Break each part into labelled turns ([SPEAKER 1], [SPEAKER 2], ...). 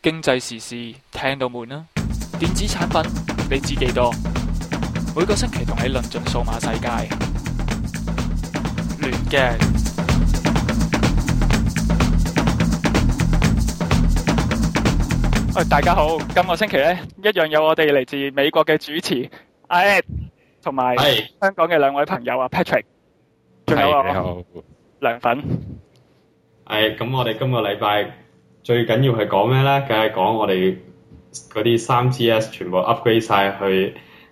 [SPEAKER 1] 經濟時事聽到悶啦，電子產品你知幾多？每個星期同你論盡數碼世界，亂嘅。喂，大家好，今個星期咧一樣有我哋嚟自美國嘅主持阿 Ed，同埋香港嘅兩位朋友啊 Patrick， 仲有我涼粉。
[SPEAKER 2] 咁我哋今個禮拜最緊要係講咩咧？梗係講我哋嗰啲 3GS 全部 upgrade 晒去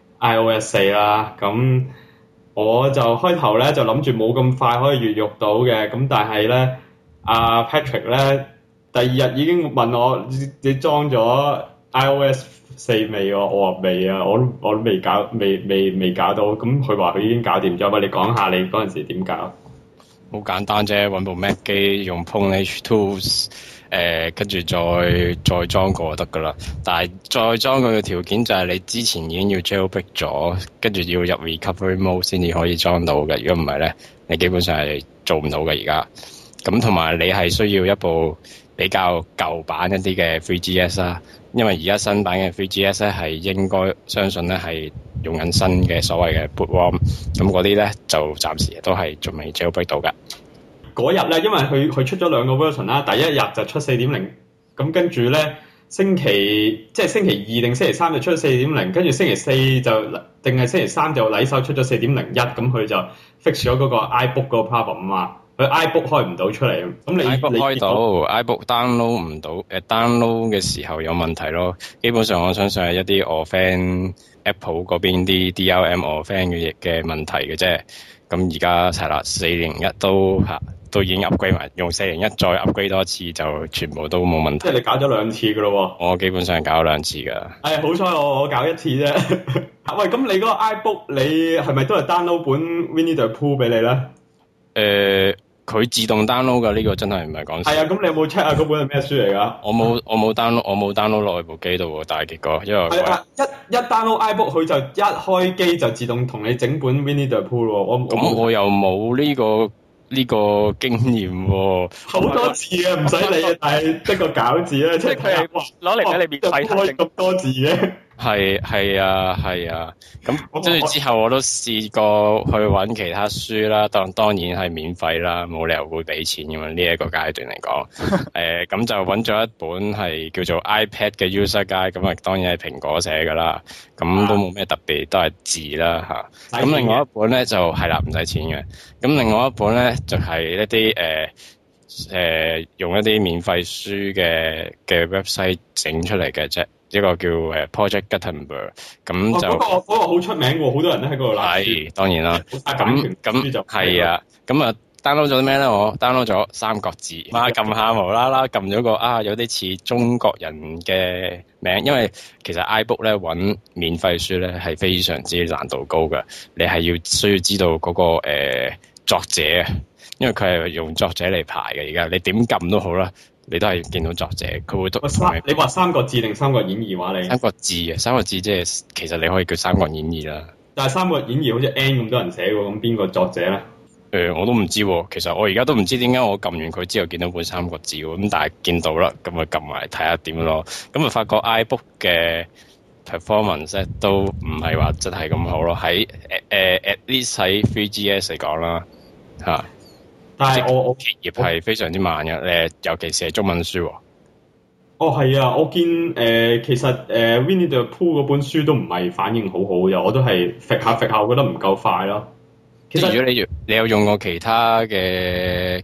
[SPEAKER 2] iOS 4啦。咁我就開頭咧就諗住冇咁快可以越獄到嘅，咁但係咧阿 Patrick 咧第二日已經問我你裝咗 iOS 4未喎？我話未啊，我都未搞到。咁佢話佢已經搞掂咗，你講下你嗰陣時點搞？
[SPEAKER 3] 好簡單啫，揾部 Mac 機用 Pwnage Tools， 跟住再裝過就得噶啦。但係再裝佢嘅條件就係你之前已經要 jailbreak 咗，跟住要入 recovery mode 先至可以裝到嘅。如果唔係咧，你基本上係做唔到嘅而家。咁同埋你係需要一部比較舊版一啲嘅 3GS 啦，因為而家新版嘅 3GS 咧係應該相信咧係用緊新嘅所謂嘅 boot ROM， 咁嗰啲咧就暫時都係仲未 jailbreak 到㗎。
[SPEAKER 2] 嗰日咧，因為佢出咗兩個 version 啦，第一日就出 4.0， 咁跟住咧星期二定星期三就出 4.0， 跟住星期四就定係星期三就禮手出咗 4.01， 咁佢就 fix 咗嗰個 iBook 嗰個 problem 啊嘛。佢 iBook 開唔到出嚟，咁你
[SPEAKER 3] iBook 開到 iBook download 唔到，download 嘅時候有問題咯。基本上我相信係一啲我 friend Apple 嗰邊啲 DRM 我 friend 嘅問題嘅啫。咁而家係啦，401都已經 upgrade 埋，用401再 upgrade 多一次就全部都冇問題。
[SPEAKER 2] 即係你搞咗兩次噶咯喎？
[SPEAKER 3] 我基本上搞咗兩次噶。
[SPEAKER 2] 好彩我搞一次啫。喂，咁你嗰個 iBook 你係咪都係 download 本 Winnie the Pooh 俾你咧？
[SPEAKER 3] 佢自動 download 㗎，呢個真係唔係講笑。
[SPEAKER 2] 係啊，咁你有冇 check 下嗰本係咩書嚟㗎？
[SPEAKER 3] 我冇 download 落去部機度喎，但係結果因為
[SPEAKER 2] 一 download iBook 佢就一開機就自動同你整本 Winnie the Pooh 喎。
[SPEAKER 3] 咁我又冇呢個經驗喎。
[SPEAKER 2] 好多字啊，唔使理啊，但係得個搞字啊，即係佢係
[SPEAKER 1] 攞嚟俾你免費睇
[SPEAKER 2] 咁多字嘅。
[SPEAKER 3] 係啊，咁跟住之後我都試過去揾其他書啦，當然係免費啦，冇理由會俾錢㗎嘛，呢一個階段嚟講。咁就揾咗一本係叫做 iPad 嘅 User Guide，咁啊當然係蘋果寫㗎啦，咁都冇咩特別，都係字啦嚇。咁另外一本咧就係啦，唔使錢嘅。咁另外一本咧就係一啲用一啲免費書嘅 website 整出嚟嘅啫。一個叫Project Gutenberg， 咁就
[SPEAKER 2] 嗰個好出名喎，好多人都喺嗰度攞。
[SPEAKER 3] 係當然啦，咁係啊，咁啊 download 咗啲咩咧？我 download 咗三國志，撳下無啦啦撳咗個有啲似中國人嘅名，因為其實 iBook 咧揾免費書咧係非常之難度高嘅，你係需要知道嗰個作者啊，因為佢係用作者嚟排嘅，而家你點撳都好啦。你都係見到作者，佢會讀。
[SPEAKER 2] 你話三國志定三國演義話你？
[SPEAKER 3] 三國志啊，三國志即係其實你可以叫三國演義啦。
[SPEAKER 2] 但係三國演義好似 N 咁多人寫喎，咁邊個作者咧？
[SPEAKER 3] 我都唔知喎。其實我而家都唔知點解我撳完佢之後見到本三國志喎，咁但係見到啦，咁咪撳埋睇下點咯。咁啊發覺 iBook 嘅 performance 都唔係話真係咁好咯。喺at least 喺 3GS 嚟講啦，嚇。但係我企業係非常之慢嘅，尤其是係中文書。
[SPEAKER 2] 係啊，我見其實Winnie the Pooh 嗰本書都唔係反應好好嘅，我都係揈下，我覺得唔夠快咯。
[SPEAKER 3] 其實如果你有用過其他嘅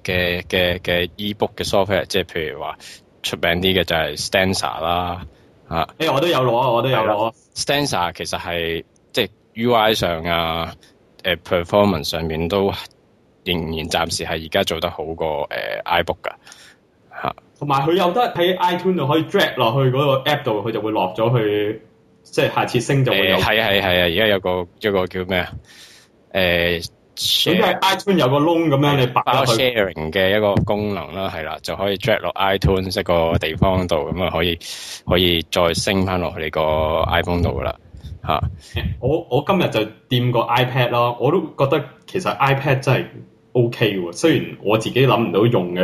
[SPEAKER 3] ebook 嘅 software， 即係譬如話出名啲嘅就係 Stanza 啦，
[SPEAKER 2] 我都有攞。
[SPEAKER 3] Stanza 其實係即係 UI 上啊，performance 上面都仍然暫時係而家做得好過iBook 噶嚇，
[SPEAKER 2] 同埋佢有得喺 iTunes 度可以 drag 落去嗰個 app 度，佢就會落咗去，即係下次升就會有。係
[SPEAKER 3] 啊，而家有個叫咩啊？
[SPEAKER 2] 咁喺 iTunes 有個窿咁樣，你擺落去
[SPEAKER 3] sharing 嘅一個功能啦，係啦，就可以 drag 落 iTunes 一個地方度，咁啊可以再升翻落去你個 iPhone 度噶啦嚇。
[SPEAKER 2] 我今日就掂個 iPad 咯，我都覺得其實 iPad 真係 OK 喎，雖然我自己諗唔到用嘅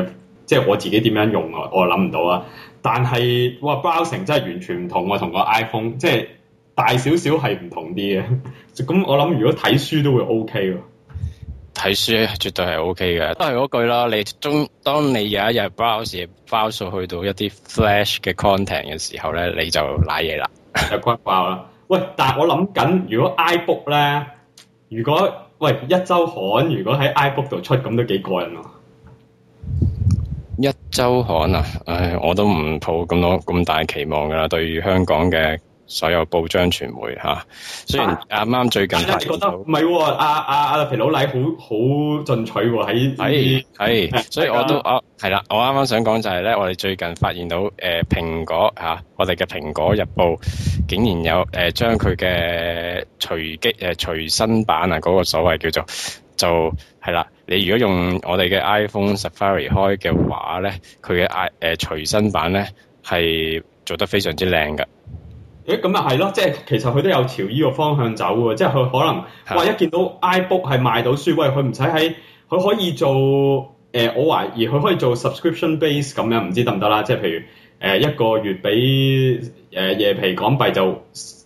[SPEAKER 2] 即係我自己點樣用我諗唔到啊。但係哇 browsing 真係完全唔同喎，同個 iPhone 即係大少少係唔同啲嘅。咁我諗如果睇書都會 OK 喎。
[SPEAKER 3] 睇書絕對係 OK 嘅，都係嗰句啦。當你有一日 browse 去到一啲 flash 嘅 content 嘅時候咧，你就瀨嘢啦，
[SPEAKER 2] 就關爆啦。喂，但係我諗緊，如果 iBook 咧，一週刊如果喺 iBook 度出，咁都幾過癮喎。
[SPEAKER 3] 一週刊啊，我都唔抱咁大期望㗎啦。對於香港嘅所有報章傳媒嚇，雖然啱啱最近發現到，
[SPEAKER 2] 唔係喎，阿皮老禮好進取喎喺，
[SPEAKER 3] 所以我都係啦，我啱啱想講就係咧，我哋最近發現到蘋果嚇，我哋嘅蘋果日報竟然有將佢嘅隨身版啊，嗰個所謂叫做就係啦，你如果用我哋嘅 iPhone Safari 開嘅話咧，佢嘅隨身版咧係做得非常之靚㗎。
[SPEAKER 2] 咁又係咯，即係其實佢都有朝呢個方向走喎，即係佢可能一見到 iBook 係賣到書，喂佢唔使佢可以做我懷疑佢可以做 subscription base 咁樣，唔知得唔得啦？即係譬如一個月俾夜皮港幣就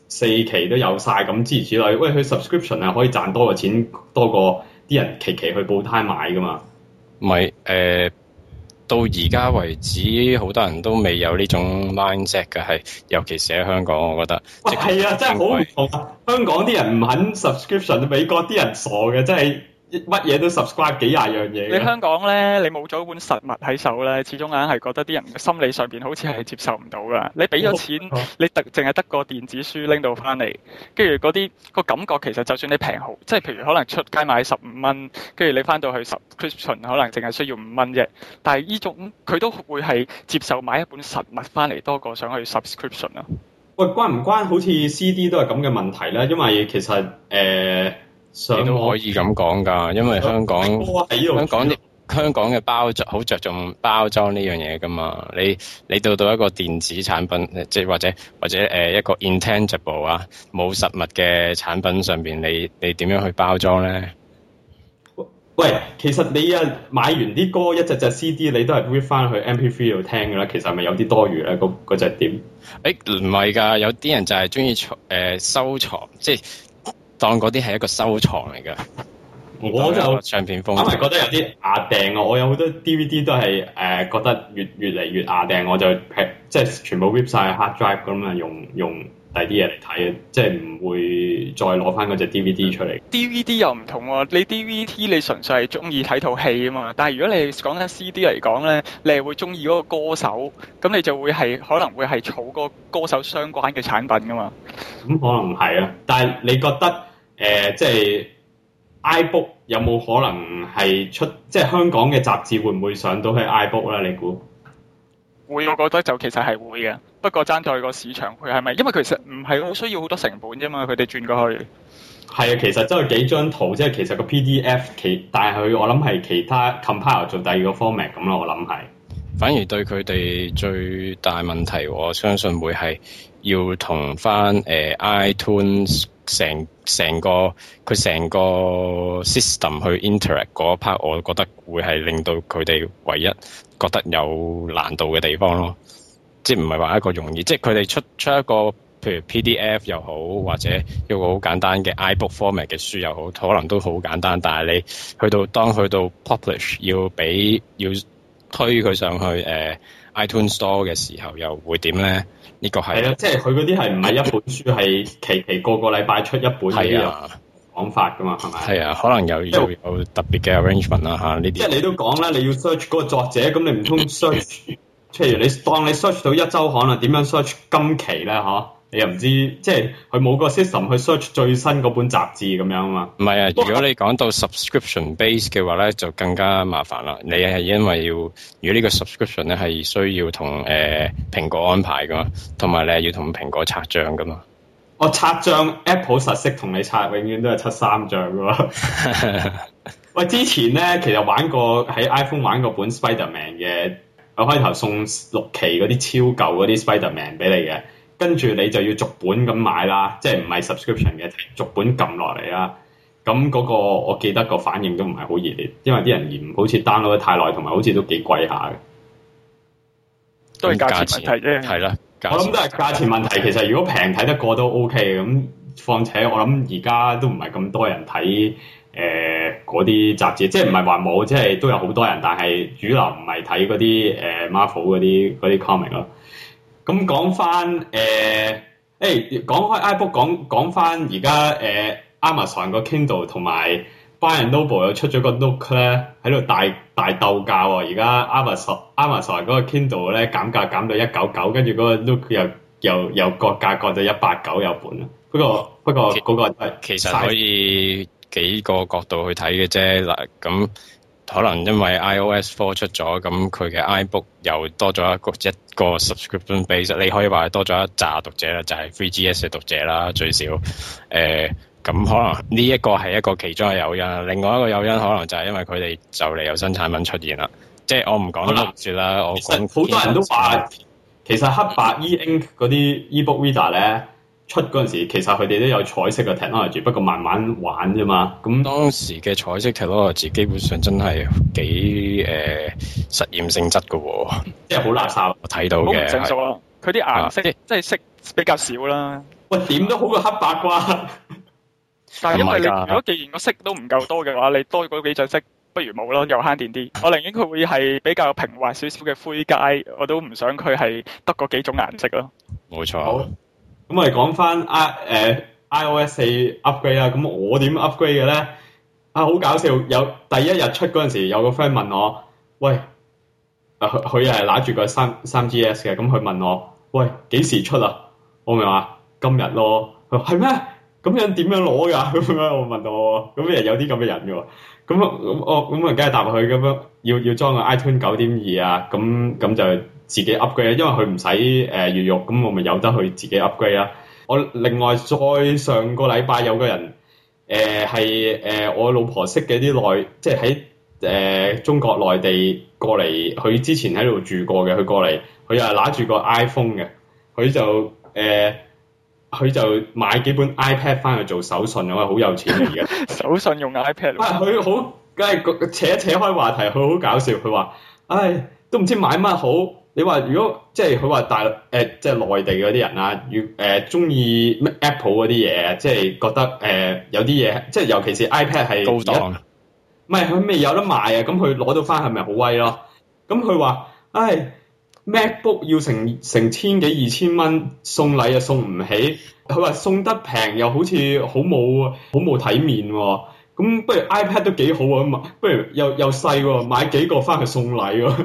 [SPEAKER 2] 4期都有晒咁諸如此類，喂佢 subscription 係可以賺多個錢多過啲人期去報攤買噶嘛？
[SPEAKER 3] 唔係到而家為止，好多人都未有呢種 mindset 嘅，係尤其是喺香港，我覺得。
[SPEAKER 2] 係啊，真係好唔同啊！香港啲人唔肯 subscription， 美國啲人傻嘅，真係乜嘢都 subscribe 幾廿樣嘢。
[SPEAKER 1] 你香港咧，你冇咗本實物喺手咧，始終硬係覺得啲人嘅心理上邊好似係接受唔到噶。你俾咗錢，你淨係得個電子書拎到翻嚟，跟住嗰啲個感覺其實就算你平好，即係譬如可能出街買15蚊，跟住你翻到去 subscription 可能淨係需要5蚊啫。但係呢種佢都會係接受買一本實物翻嚟多過想去 subscription 啊。
[SPEAKER 2] 喂，關唔關好似 CD 都係咁嘅問題咧？因為其實
[SPEAKER 3] 你都可以咁講㗎，因為香港嘅包裝好着重包裝呢樣嘢㗎嘛。你到一個電子產品，即係或者一個 intangible 啊，冇實物嘅產品上邊，你點樣去包裝咧？
[SPEAKER 2] 喂，其實你買完啲歌一隻 CD， 你都係 read 翻去 MP3 度聽㗎啦。其實係咪有啲多餘咧？嗰隻點？
[SPEAKER 3] 唔係㗎，有啲人就係中意收藏，即係當嗰啲係一個收藏嚟㗎。
[SPEAKER 2] 我就
[SPEAKER 3] 唱片封，
[SPEAKER 2] 我係覺得有啲壓訂啊！我有好多 DVD 都係覺得越嚟越壓訂，我就即係全部 rip 晒 hard drive 咁啊，用第啲嘢嚟睇，即係唔會再攞翻嗰隻 DVD 出嚟。
[SPEAKER 1] DVD 又唔同喎，你 DVD 你純粹係中意睇套戲啊嘛，但係如果你講緊 CD 嚟講咧，你係會中意嗰個歌手，咁你就會可能會係儲個歌手相關嘅產品噶嘛。
[SPEAKER 2] 咁可能係啊，但係你覺得即係 iBook 有冇可能係即係香港嘅雜誌會唔會上到去 iBook 咧？你估？
[SPEAKER 1] 會，我覺得就其實係會嘅，不過爭在個市場佢係咪？因為其實唔係好需要好多成本啫嘛，佢哋轉過去。
[SPEAKER 2] 係啊，其實真係幾張圖，即係其實個 PDF 但係我諗係其他 compile 做第二個 format 咁咯，我諗係。
[SPEAKER 3] 反而對佢哋最大問題，我相信會係要同翻iTunes 成個 system 去 interact 嗰 part， 我覺得會係令到佢哋唯一覺得有難度嘅地方咯。即係唔係話一個容易，即係佢哋出一個譬如 PDF 又好，或者一個好簡單嘅 iBook format 嘅書又好，可能都好簡單。但係你當去到 publish 要推佢上去iTunes Store 嘅時候，又會點咧？呢個係
[SPEAKER 2] 啊，即係佢嗰啲係唔係一本書，係期個禮拜出一本嘅講法噶嘛，係咪？
[SPEAKER 3] 係啊，可能有特別嘅 arrangement 啦嚇呢啲。
[SPEAKER 2] 即係你都講啦，你要 search 嗰個作者，咁你唔通 search？譬如你當你 search 到一週刊啦，點樣 search 今期咧？嚇，你又唔知，即係佢冇個 system 去 search 最新嗰本雜誌咁樣啊嘛。
[SPEAKER 3] 唔係啊，如果你講到 subscription base 嘅話咧，就更加麻煩啦。你係因為如果呢個 subscription 咧係需要同蘋果安排噶嘛，同埋你係要同蘋果拆帳噶嘛。
[SPEAKER 2] 我拆帳 Apple 實識同你拆，永遠都係73帳噶喎。喂，之前咧其實喺 iPhone 玩過本 Spider-Man 嘅。我開頭送6期嗰啲超舊嗰啲 Spider-Man 俾你嘅，跟住你就要逐本咁買啦，即係唔係 subscription 嘅，逐本撳落嚟啦。咁嗰個我記得個反應都唔係好熱烈，因為啲人嫌好似 download 得太耐，同埋好似都幾貴下嘅。
[SPEAKER 1] 都係價錢問題啫。
[SPEAKER 3] 係啦，
[SPEAKER 2] 我諗都係價錢問題。其實如果平睇得過都 OK 咁，況且我諗而家都唔係咁多人睇嗰啲雜誌，即係唔係話冇，即係都有好多人，但係主流唔係睇嗰啲Marvel 嗰啲 comic 咯。咁講翻講開 iBook 講翻而家Amazon 個 Kindle 同埋 Barnes & Noble 又出咗個 Nook 咧，喺度大鬥價喎。而家 Amazon 嗰個 Kindle 咧減價減到199，跟住嗰個 Nook 又割價割到189有本啊。不過嗰個
[SPEAKER 3] 其實可以幾個角度去睇嘅啫。嗱，咁可能因為 iOS 4出咗，咁佢嘅 iBook 又多咗一個 subscription base， 你可以話係多咗一紮讀者啦，就係 3GS 嘅讀者啦，最少。咁可能呢一個係一個其中嘅誘因，另外一個誘因可能就係因為佢哋就嚟有新產品出現啦。即係我唔講都唔算啦，我講
[SPEAKER 2] 好多人都話，其實黑白 e-ink 嗰啲 e-book reader 咧出嗰陣時，其實佢哋都有彩色嘅 technology， 不過慢慢玩啫嘛。咁
[SPEAKER 3] 當時嘅彩色 technology 基本上真係幾實驗性質嘅喎，
[SPEAKER 2] 即係好垃圾。
[SPEAKER 3] 我睇到嘅，
[SPEAKER 1] 好唔成熟咯。佢啲顏色即係色比較少啦。
[SPEAKER 2] 喂，點都好過黑白啩？
[SPEAKER 1] 但係因為你如果既然個色都唔夠多嘅話，你多嗰幾隻色不如冇咯，又慳電啲。我寧願佢會係比較平滑少少嘅灰階，我都唔想佢係得嗰幾種顏色咯。
[SPEAKER 3] 冇錯。
[SPEAKER 2] 好，咁我哋講翻iOS 4 upgrade 啦。咁我點 upgrade 嘅咧？好搞笑！有第一日出嗰陣時，有個 friend 問我：喂，佢係揦住個3GS 嘅，咁佢問我：喂，幾時出啊？我咪話今日咯。佢話係咩？咁樣點樣攞㗎？咁樣我問我，咁有啲咁嘅人嘅喎。咁梗係答佢咁樣，要裝個 iTunes 9.2啊。咁就自己 upgrade，因為佢唔使預約，咁我咪由得佢自己 upgrade 啦。我另外再上個禮拜有個人係我老婆識嘅啲即係喺中國內地過嚟，佢之前喺度住過嘅，佢過嚟，佢又係揦住個 iPhone 嘅，佢就買幾本 iPad 翻去做手信，我係好有錢嚟嘅。
[SPEAKER 1] 手信用 iPad。
[SPEAKER 2] 佢好，梗係扯開話題，佢好搞笑。佢話：唉，都唔知買乜好。你話如果即係佢話即係內地嗰啲人啊，中意 Apple 嗰啲嘢，即係覺得有啲嘢，即係尤其是 iPad 係
[SPEAKER 3] 高檔。
[SPEAKER 2] 唔係佢未有得賣啊，咁佢攞到翻係咪好威咯？咁佢話：唉。MacBook 要成千幾2000蚊，送禮又送唔起。佢話送得平又好似好冇體面喎。咁不如 iPad 都幾好啊，不如又細喎，買幾個翻去送禮喎。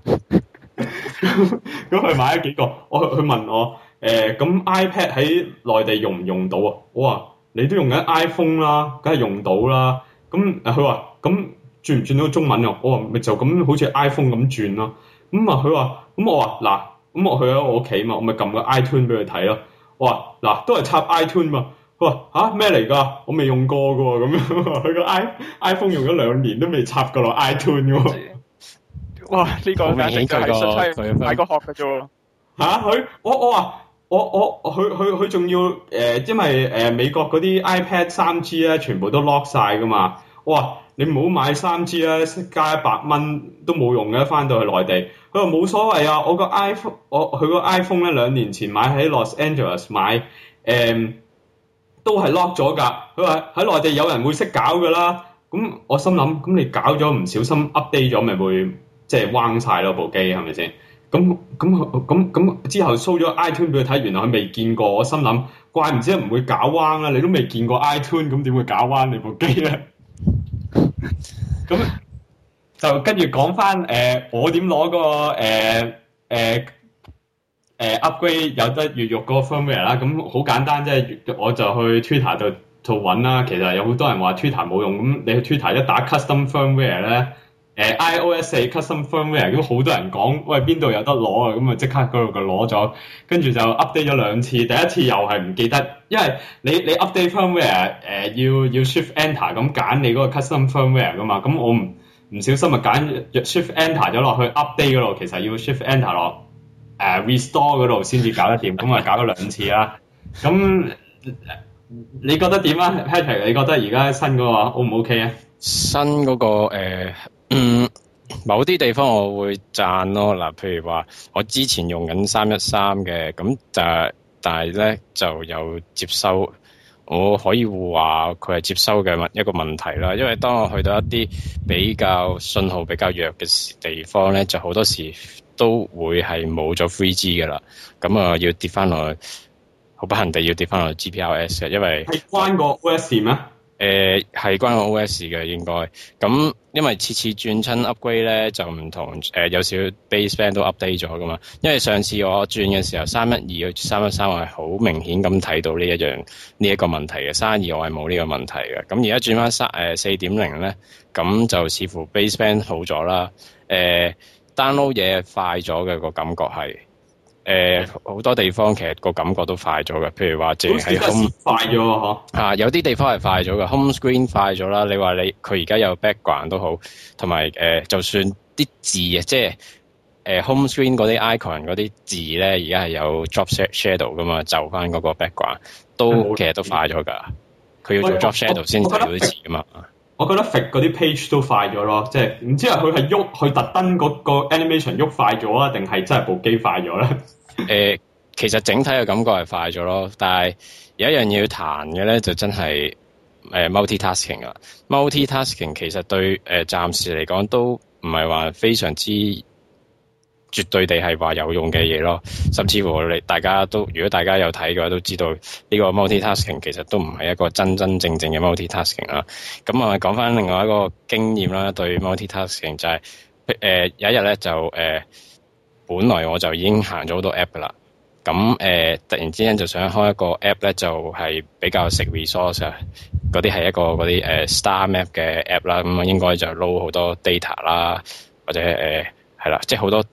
[SPEAKER 2] 咁佢買咗幾個，佢問我咁 iPad 喺內地用唔用到啊？我話你都用緊 iPhone 啦，梗係用到啦。咁佢話咁轉唔轉到中文啊？我話咪就咁好似 iPhone 咁轉咯。咁佢話，咁我話嗱，咁我去咗我屋企嘛，我咪撳個 iTunes 俾佢睇咯。我話嗱，都係插 iTunes 嘛。佢話吓咩嚟㗎？我未用過㗎喎，咁樣佢個 iPhone 用咗2年都未插過落 iTunes 㗎喎。
[SPEAKER 1] 哇！呢個簡直就係純粹買個殼㗎啫喎。
[SPEAKER 2] 佢我話佢仲要因為美國嗰啲 iPad 3G 咧全部都 lock 晒㗎嘛。我話你唔好買3G 啦，加100蚊都冇用嘅，翻到去內地。佢話冇所謂啊，我個 iPhone，佢個 iPhone 咧2年前買喺 Los Angeles 買，都係 lock 咗㗎。佢話喺內地有人會識搞㗎啦。咁我心諗，咁你搞咗唔小心 update 咗，咪會即係彎晒咯部機係咪先？咁之後 show 咗 iTunes 俾佢睇，原來佢未見過。我心諗，怪唔知唔會搞彎啦，你都未見過 iTunes，咁點會搞彎你部機咧？咁就跟住講翻我點攞個upgrade 有得越獄嗰個 firmware 啦。咁好簡單，即係我就去 Twitter 度揾啦。其實有好多人話 Twitter 冇用，咁你去 Twitter 一打 custom firmware 咧，iOS 4 custom firmware，咁好多人講喂邊度有得攞啊，咁啊即刻嗰度就攞咗，跟住就 update 咗2次。第一次又係唔記得，因為你 update firmware 要 shift enter 咁揀你嗰個 custom firmware 噶嘛，咁我唔小心啊揀 shift enter 咗落去 update 嗰度，其實要 shift enter 落restore 嗰度先至搞得掂，咁啊搞咗2次啦。咁你覺得點啊 Patrick？ 你覺得而家新嗰個 O 唔 OK 啊？
[SPEAKER 3] 新嗰個某啲地方我會讚咯。嗱，譬如話我之前用緊313嘅，咁但係咧就有接收，我可以話佢係接收嘅一個問題啦。因為當我去到一啲比較信號比較弱嘅地方咧，就好多時都會係冇咗 3G 噶啦。咁啊要跌翻落去，好不幸地要跌翻落去 GPRS 嘅，因為
[SPEAKER 2] 係關個 OS 咩？
[SPEAKER 3] 係關個 OS 嘅應該，咁因為次轉親 upgrade 咧就唔同，有少 baseband 都 update 咗噶嘛。因為上次我轉嘅時候312去313，我係好明顯咁睇到呢一個問題嘅，312我係冇呢個問題嘅。咁而家轉翻4.0咧，咁就似乎 baseband 好咗啦。download 嘢快咗嘅個感覺係。好多地方其實個感覺都快咗嘅，譬如話淨係 home
[SPEAKER 2] 快咗嗬，
[SPEAKER 3] 有啲地方係快咗嘅 home screen 快咗啦。你話佢而家有 background 都好，同埋就算啲字啊，即係home screen 嗰啲 icon 嗰啲字咧，而家係有 drop shadow 噶嘛，就翻嗰個 background 都其實都快咗㗎。佢要做 drop shadow 先睇到啲字㗎嘛。
[SPEAKER 2] 我覺得 fit 嗰啲 page 都快咗咯，即係唔知係佢係喐，佢特登嗰個 animation 喐快咗啊，定係真係部機快咗咧？
[SPEAKER 3] 其實整體嘅感覺係快咗咯，但係有一樣嘢要彈嘅咧，就真係multitasking 啊。multitasking 其實對暫時嚟講都唔係話非常之絕對地係話有用嘅嘢咯，甚至乎如果大家有睇嘅話，都知道呢個 multitasking 其實都唔係一個真正嘅 multitasking 啦。咁我講翻另外一個經驗啦，對 multitasking 就係有一日咧就本來我就已經行咗好多 app 噶啦，咁突然之間就想開一個 app 咧，就係比較食 resource 啊，嗰啲係一個嗰啲Star Map 嘅 app 啦，咁應該就撈好多 data 啦，或者係啦，即係好多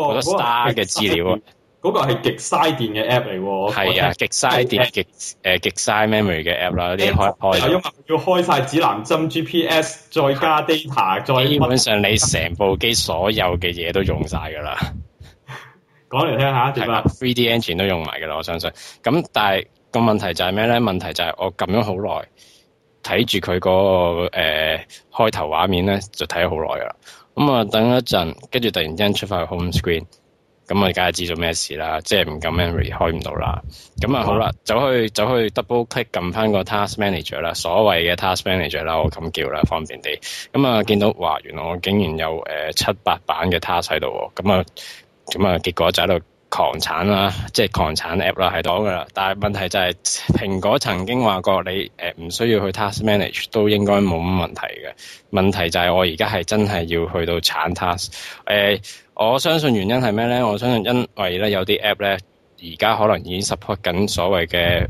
[SPEAKER 3] star 嘅資料啊！
[SPEAKER 2] 嗰個係極嘥電嘅 app 嚟喎。
[SPEAKER 3] 係啊，極嘥電、極嘥 memory 嘅 app 啦。呢啲開
[SPEAKER 2] 因為要開晒指南針、GPS， 再加 data， 再
[SPEAKER 3] 基本上你成部機所有嘅嘢都用晒㗎啦。
[SPEAKER 2] 講嚟聽下，點啊
[SPEAKER 3] ？3D engine 都用埋㗎啦，我相信。咁但係個問題就係咩咧？問題就係我撳咗好耐，睇住佢嗰個開頭畫面咧，就睇咗好耐㗎啦。咁啊，等一陣，跟住突然之間出翻去 home screen， 咁我梗係知道咩事啦，即係唔夠 memory 開唔到啦。咁啊好啦，走去 double click 撳翻個 task manager 啦，所謂嘅 task manager 啦，我咁叫啦，方便啲。咁啊見到哇，原來我竟然有7-8版嘅 task 喺度喎。咁啊結果就喺度狂鏟啦，即係狂鏟 app 啦，喺度噶啦。但係問題就係蘋果曾經話過你唔需要去 task manage 都應該冇乜問題嘅。問題就係我而家係真係要去到鏟 task。我相信原因係咩咧？我相信因為咧有啲 app 咧而家可能已經 support 緊所謂嘅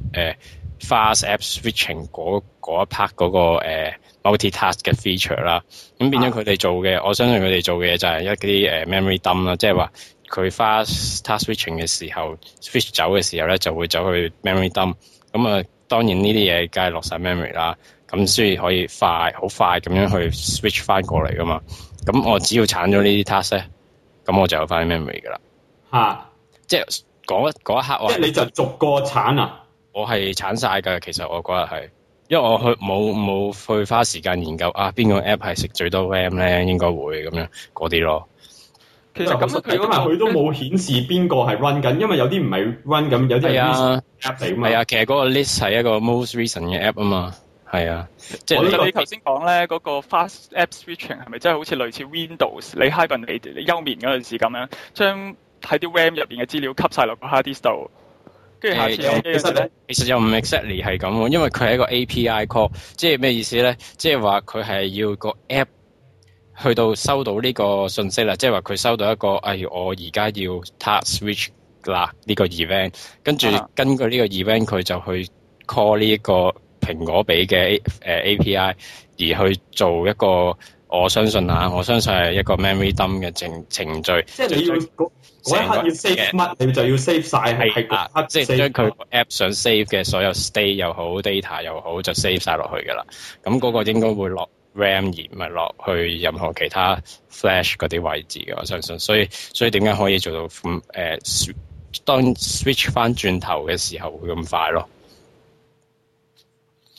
[SPEAKER 3] fast app switching 嗰一 part 嗰個multitask 嘅 feature 啦。咁變咗佢哋做嘅，我相信佢哋做嘅嘢就係一啲memory dump 啦，即係話佢 fast task switching 嘅時候 switch 走嘅時候咧就會走去 memory dump。咁啊當然呢啲嘢梗係落晒 memory 啦，咁所以可以好快咁樣去 switch 翻過嚟噶嘛。咁我只要鏟咗呢啲 task 咧，咁我就有翻 memory 噶啦。即係嗰一刻
[SPEAKER 2] 即係你就逐個鏟啊？
[SPEAKER 3] 我係鏟晒㗎，其實我嗰日係，因為我冇去花時間研究邊個 app 係食最多 RAM 咧，應該會咁樣嗰啲咯。
[SPEAKER 2] 其實咁佢都冇顯示邊個係 run 緊，因為有啲唔係 run 緊，有啲係 app 嚟嘛。
[SPEAKER 3] 係啊，其實嗰個 list 係一個 most recent 嘅 app 啊嘛。係啊，即係
[SPEAKER 1] 你頭先講咧嗰個 fast app switching 係咪真係好似類似 Windows 你 hibernate 你休眠嗰陣時咁樣，將喺啲 RAM 入邊嘅資料吸晒落個 hard disk 度，跟住下次
[SPEAKER 3] 其實又唔 exactly 係咁喎，因為佢係一個 API call， 即係咩意思咧？即係話佢係要個 app 去到收到呢個信息啦，即係話佢收到一個我而家要 task switch 啦呢個 event， 跟住根據呢個 event 佢就去 call 呢一個蘋果俾嘅API， 而去做一個我相信係一個 memory dump 嘅程序。
[SPEAKER 2] 即係你要嗰一刻要 save 乜，你就要 save 晒係
[SPEAKER 3] 即係將佢個 app 想 save 嘅所有 state 又好 data 又好就 save 晒落去㗎啦。咁嗰個應該會落 RAM 而唔係落去任何其他 flash 嗰啲位置嘅，我相信。所以點解可以做到當 switch 翻轉頭嘅時候會咁快咯？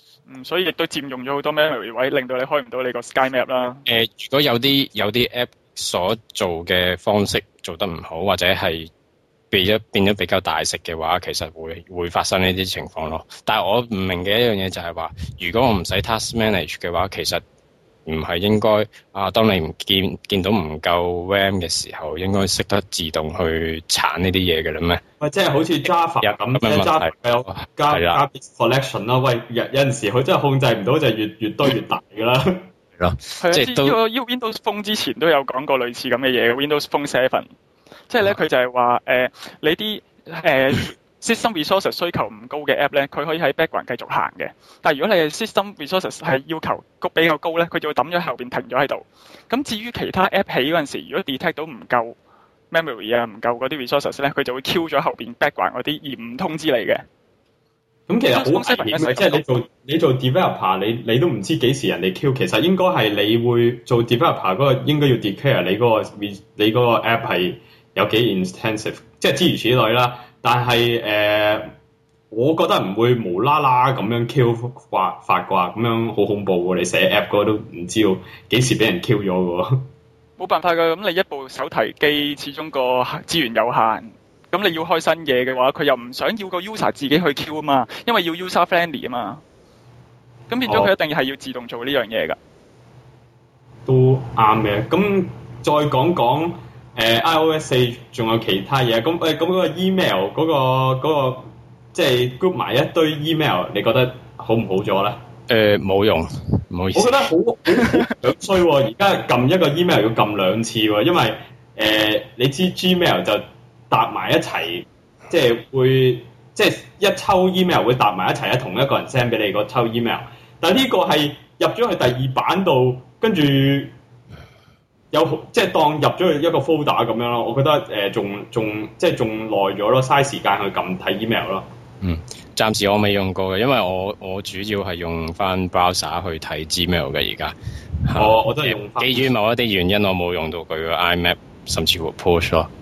[SPEAKER 1] 所以亦都佔用咗好多 memory 位，令到你開唔到你個 Sky Map 啦。
[SPEAKER 3] 如果有啲 app 所做嘅方式做得唔好，或者係變咗比較大食嘅話，其實會發生呢啲情況咯。但係我唔明嘅一樣嘢就係話，如果我唔使 task manage 嘅話，其實唔係應該當你唔見到唔夠 RAM 嘅時候，應該識得自動去鏟呢啲嘢嘅啦咩？
[SPEAKER 2] 喂，即係好似 Java 咁嘅 Java 有加 collection 啦。喂，有陣時佢真係控制唔到，就越多越大㗎啦。
[SPEAKER 3] 係咯，
[SPEAKER 1] 即係都 Windows Phone 之前都有講過類似咁嘅嘢 ，Windows Phone 7。即係咧，佢就係話你啲system resources 需求唔高嘅 app 咧，佢可以喺 background 繼續行嘅。但係如果你嘅 system resources 係要求比較高咧，佢就會抌咗後邊停咗喺度。咁至於其他 app 起嗰陣時，如果 detect 到唔夠 memory 啊，唔夠嗰啲 resources 咧，佢就會 Q 咗後邊 background 嗰啲而唔通知你嘅。
[SPEAKER 2] 咁其實好危險，即係你做 developer， 你都唔知幾時人哋 Q。其實應該係你會做 developer 嗰個應該要 declare 你嗰個 app 係有幾 intensive， 即係諸如此類啦。但係我覺得唔會無啦啦咁樣 Q 法啩，咁樣好恐怖喎！你寫 app 嗰個都唔知道幾時俾人 Q 咗喎。冇
[SPEAKER 1] 辦法㗎，咁你一部手提機始終個資源有限。咁你要開新嘢嘅話，佢又唔想要個 user 自己去 Q 啊嘛，因為要 user friendly 啊嘛。咁變咗佢一定係要自動做呢樣嘢㗎。
[SPEAKER 2] 都啱嘅。咁再講iOS 4仲有其他嘢。咁嗰個 email 嗰個即係 group 埋一堆 email， 你覺得好唔好咗咧？
[SPEAKER 3] 冇用，唔好意思。
[SPEAKER 2] 我覺得好衰喎！而家撳一個 email 要撳2次喎，因為你知 Gmail 就搭埋一齊，即係會即係一抽 email 會搭埋一齊，同一個人 send 俾你個抽 email。但係呢個係入咗去第2版度，跟住有即係當入咗去一個 folder 咁樣咯。我覺得仲耐咗咯，嘥時間去撳睇 email 咯。
[SPEAKER 3] 暫時我未用過嘅，因為我主要係用翻 browser 去睇 Gmail 嘅而家。
[SPEAKER 2] 我都係用翻。
[SPEAKER 3] 基於某一啲原因，我冇用到佢嘅 IMAP， 甚至乎 push 咯。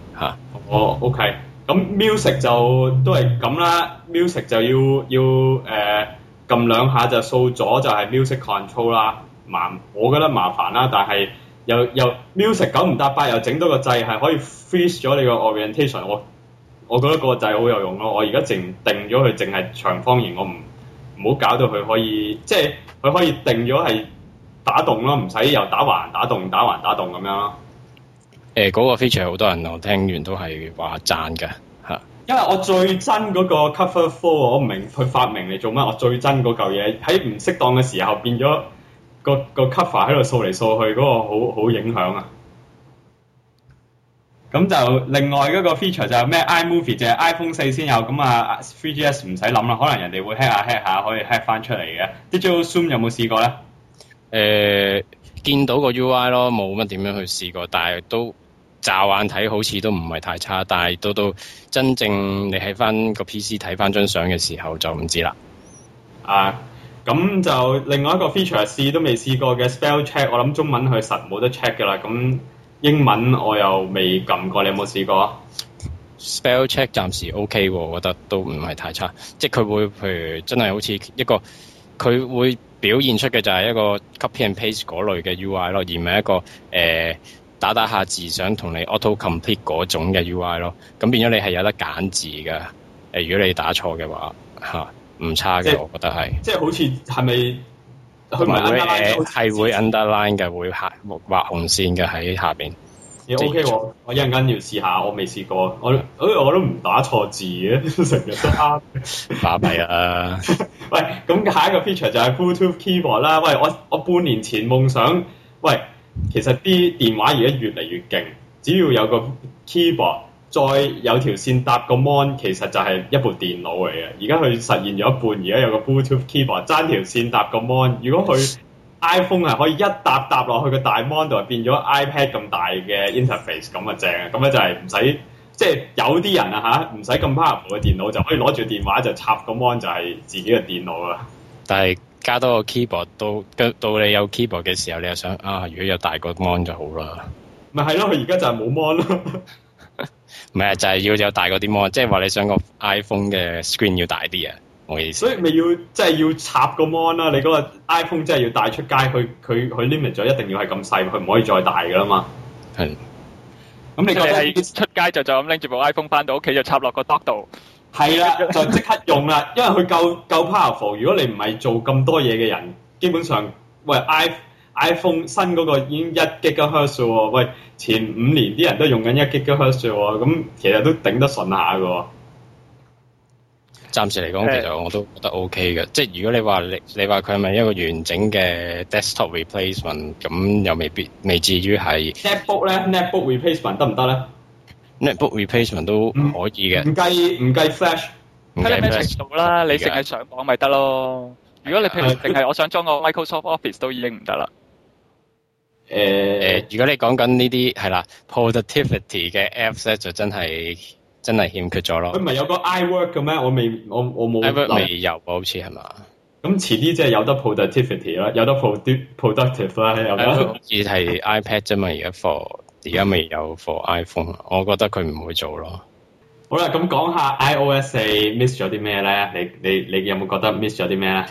[SPEAKER 2] OK， 咁 music 就都係咁啦 ，music 就要撳2下就掃咗就係 music control 啦，我覺得麻煩啦，但係又 music 9唔搭8又整到個掣係可以 freeze 咗你個 orientation， 我覺得個掣好有用咯，我而家定咗佢淨係長方形，我唔好搞到佢可以即係佢可以定咗係打動咯，唔使又打橫打動咁樣咯。
[SPEAKER 3] 嗰個 feature 好多人我聽完都係話讚嘅嚇，
[SPEAKER 2] 因為我最憎嗰個 cover 4，我唔明佢發明嚟做乜，我最憎嗰嚿嘢喺唔適當嘅時候變咗個 cover 喺度掃嚟掃去，嗰個好影響啊！咁就另外嗰個 feature 就係咩 iMovie 就係 iPhone 4先有，咁啊 3GS 唔使諗啦，可能人哋會 hack 下可以 hack 翻出嚟嘅。Digital Zoom 有冇試過咧？
[SPEAKER 3] 見到個 UI 咯，冇乜點樣去試過，但係都乍眼睇好似都唔係太差，但係到真正你喺翻個 PC 睇翻張相嘅時候就唔知啦。
[SPEAKER 2] 咁就另外一個 feature 試都未試過嘅 spell check， 我諗中文佢實冇得 check 㗎啦。咁英文我又未撳過，你有冇試過
[SPEAKER 3] ？spell check 暫時 OK 喎，我覺得都唔係太差，即係佢會譬如真係好似一個佢會表現出嘅就係一個 copy and paste 嗰類嘅 UI 咯，而唔係一個打下字想同你 auto complete 嗰種嘅 UI 咯。咁變咗你係有得揀字嘅。如果你打錯嘅話唔差嘅，我覺得係。即係好似係咪佢唔係係會 underline 嘅，會畫紅線嘅喺下邊。OK 喎，我一陣間要試下，我未試過，我都唔打錯字嘅，成日都啱。 巴閉啊！
[SPEAKER 2] 喂，咁下一個 feature 就係 Bluetooth keyboard 啦。喂，我半年前夢想，喂，其實啲電話而家越嚟越勁，只要有個 keyboard， 再有條線搭個 mon， 其實就係一部電腦嚟嘅。而家佢實現咗一半，而家有個 Bluetooth keyboard， 爭條線搭個 mon。如果佢 iPhone 係可以一搭落去個大 mon 度，變咗 iPad 咁大嘅 interface， 咁啊正啊！咁咧就係唔使，即係有啲人啊唔使咁 powerful 嘅電腦就可以攞住電話就插個 mon 就係自己嘅電腦啦。但係加多個 keyboard 到你有 keyboard 嘅時候，你又想如果有大個 mon 就好啦。咪係咯，佢而家就係冇 mon 咯。唔係啊，就係要有大個啲 mon， 即係話你想個 iPhone 嘅 screen 要大啲啊。我意思。所以咪要即係要插個 mon 啦，你嗰個 iPhone 真係要帶出街，佢 limit 咗，一定要係咁細，佢唔可以再大噶啦嘛。
[SPEAKER 3] 係。
[SPEAKER 2] 咁你覺得
[SPEAKER 1] 係出街就咁拎住部 iPhone 翻到屋企就插落個 dock 度？
[SPEAKER 2] 係啦，就即刻用啦，因為佢夠 powerful。如果你唔係做咁多嘢嘅人，基本上喂 iPhone 新嗰個已經1 GHz 喎，喂前5年啲人都用緊1 GHz 喎，咁其實都頂得順下嘅喎。
[SPEAKER 3] 暫時嚟講，其實我都覺得 OK 嘅。即係如果你話佢係咪一個完整嘅 desktop replacement， 咁又未至於係。
[SPEAKER 2] Netbook 咧 ，Netbook replacement 得唔得咧
[SPEAKER 3] ？Netbook replacement 都可以嘅。
[SPEAKER 2] 唔計 Flash。
[SPEAKER 1] 睇你咩程度啦，你淨係上網咪得咯。如果你譬如淨係我想裝個 Microsoft Office 都已經唔得啦。
[SPEAKER 3] 如果你講緊呢啲係啦 productivity 嘅 apps 咧，就真係欠缺咗咯。
[SPEAKER 2] 佢唔係有個 iWork 嘅咩？我冇。
[SPEAKER 3] iWork 未有，好似係嘛？
[SPEAKER 2] 咁遲啲即係有得 productivity 啦，有得 productive 啦，有得。
[SPEAKER 3] 好似係 iPad 啫嘛，而家未有 for iPhone， 我覺得佢唔會做咯。
[SPEAKER 2] 好啦，咁講下 iOS 4 miss 咗啲咩咧？你有冇覺得 miss 咗啲咩咧？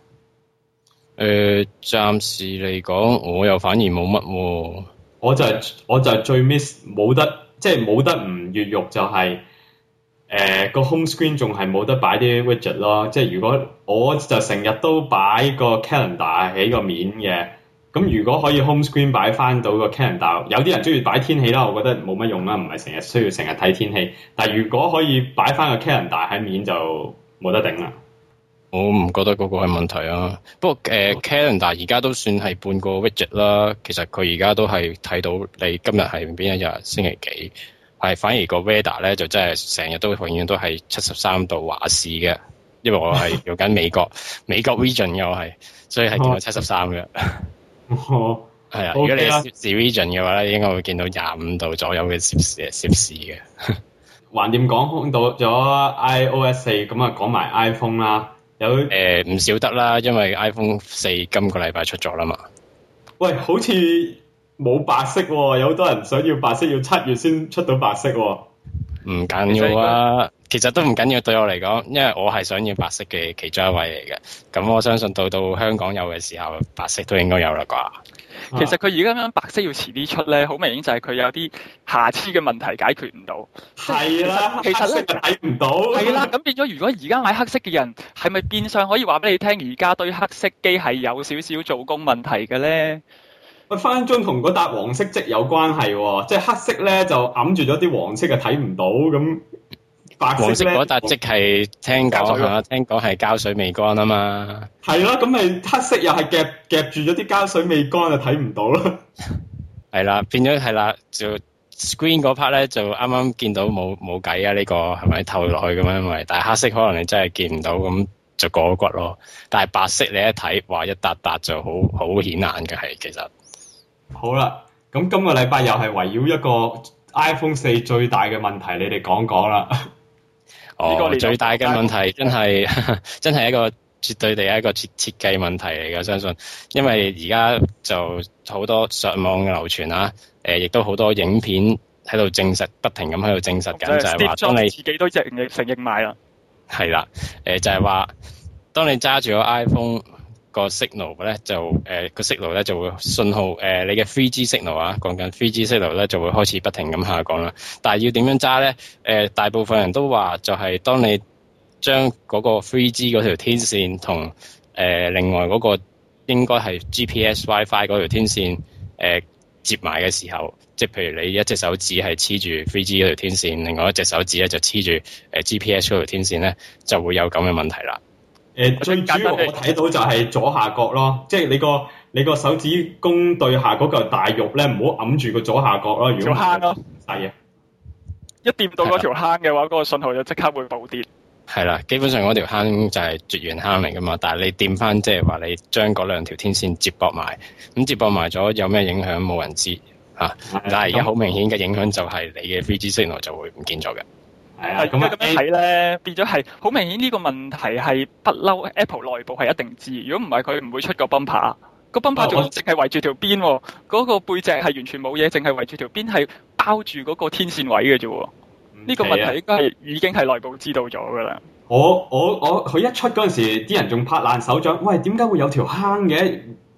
[SPEAKER 3] 暫時嚟講，我又反而冇乜喎。
[SPEAKER 2] 我就係最 miss 冇得唔越獄就係個 home screen 仲係冇得擺啲 widget 咯。即係如果我就成日都擺個 calendar 喺個面嘅，咁如果可以 home screen 擺翻到個 calendar， 有啲人中意擺天氣啦，我覺得冇乜用啦，唔係成日需要成日睇天氣。但係如果可以擺翻個 calendar 喺面就冇得頂啦。
[SPEAKER 3] 我唔覺得嗰個係問題啊，不過calendar 而家都算係半個 widget 啦。其實佢而家都係睇到你今日係邊一日，星期幾，係反而個 weather 咧就真係成日都永遠都係73度華氏嘅，因為我係用緊美國 region 嘅我係，所以係見到73嘅。
[SPEAKER 2] 哦，
[SPEAKER 3] 係啊，如果你攝氏 region 嘅話咧，應該會見到25度左右嘅攝氏嘅。
[SPEAKER 2] 橫掂講到咗 iOS 4，咁啊講埋 iPhone 啦。有
[SPEAKER 3] 唔少得啦，因為 iPhone 4今個禮拜出咗啦嘛。
[SPEAKER 2] 喂，好似冇白色喎，有好多人想要白色，要7月先出到白色喎。
[SPEAKER 3] 唔緊要啊，其實都唔緊要對我嚟講，因為我係想要白色嘅其中一位嚟嘅。咁我相信到香港有嘅時候，白色都應該有啦啩。
[SPEAKER 1] 其實佢而家咁樣白色要遲啲出咧，好明顯就係佢有啲瑕疵嘅問題解決唔到。
[SPEAKER 2] 係啦，
[SPEAKER 1] 其實咧
[SPEAKER 2] 睇唔到。係
[SPEAKER 1] 啦，咁變咗，如果而家買黑色嘅人，係咪變相可以話俾你聽，而家堆黑色機係有少少做工問題嘅咧？
[SPEAKER 2] 喂，分分鐘同嗰笪黃色積有關係喎，即係黑色咧就揞住咗啲黃色嘅睇唔到咁。
[SPEAKER 3] 黃色嗰笪即係聽講係膠水未乾啊嘛。
[SPEAKER 2] 係咯，咁咪黑色又係夾住咗啲膠水未乾就睇唔到咯。
[SPEAKER 3] 係啦，變咗係啦，就 screen 嗰 part 咧就啱啱見到冇計啊！呢個係咪透落去咁樣咪？但係黑色可能你真係見唔到，咁就過咗骨咯。但係白色你一睇，哇一笪笪就好顯眼嘅係其實。好
[SPEAKER 2] 啦，咁今個禮拜又係圍繞一個 iPhone 4最大嘅問題，你哋講啦。
[SPEAKER 3] 最大嘅問題真係一個絕對地係一個設計問題嚟嘅，相信，因為而家就好多上網嘅流傳啊，亦都好多影片喺度證實，不停咁喺度證實緊，就係話當你
[SPEAKER 1] 自己都承認埋啦。
[SPEAKER 3] 係啦，就係話當你揸住個 iPhone 個 signal 咧，就個 signal 咧就會信號你嘅 3G signal 啊，講緊 3G signal 咧就會開始不停咁下降啦。但係要點樣揸咧？大部分人都話就係當你將嗰個 3G 嗰條天線同另外嗰個應該係 GPS WiFi 嗰條天線接埋嘅時候，即係譬如你一隻手指係黐住 3G 嗰條天線，另外一隻手指咧就黐住GPS 嗰條天線咧，就會有咁嘅問題啦。
[SPEAKER 2] 最主要我睇到就係左下角咯，即係你個手指公對下嗰嚿大肉咧，唔好揞住個左下角咯。如果
[SPEAKER 1] 坑咯，
[SPEAKER 2] 係啊，
[SPEAKER 1] 一掂到嗰條坑嘅話，嗰個信號就即刻會暴跌。
[SPEAKER 3] 係啦，基本上嗰條坑就係絕緣坑嚟噶嘛，但係你掂翻即係話你將嗰兩條天線接駁埋，咁接駁埋咗有咩影響冇人知嚇。但係而家好明顯嘅影響就係你嘅 3G signal 就會唔見咗嘅。
[SPEAKER 2] 係啊，
[SPEAKER 1] 咁樣睇咧，變咗係好明顯呢個問題係不嬲 Apple 內部係一定知，如果唔係佢唔會出個 bumper，個 bumper 仲淨係圍住條邊喎，嗰個背脊係完全冇嘢，淨係圍住條邊係包住嗰個天線位嘅啫喎。呢個問題應該係已經係內部知道咗㗎啦。
[SPEAKER 2] 佢一出嗰陣時，啲人仲拍爛手掌，喂，點解會有條坑嘅？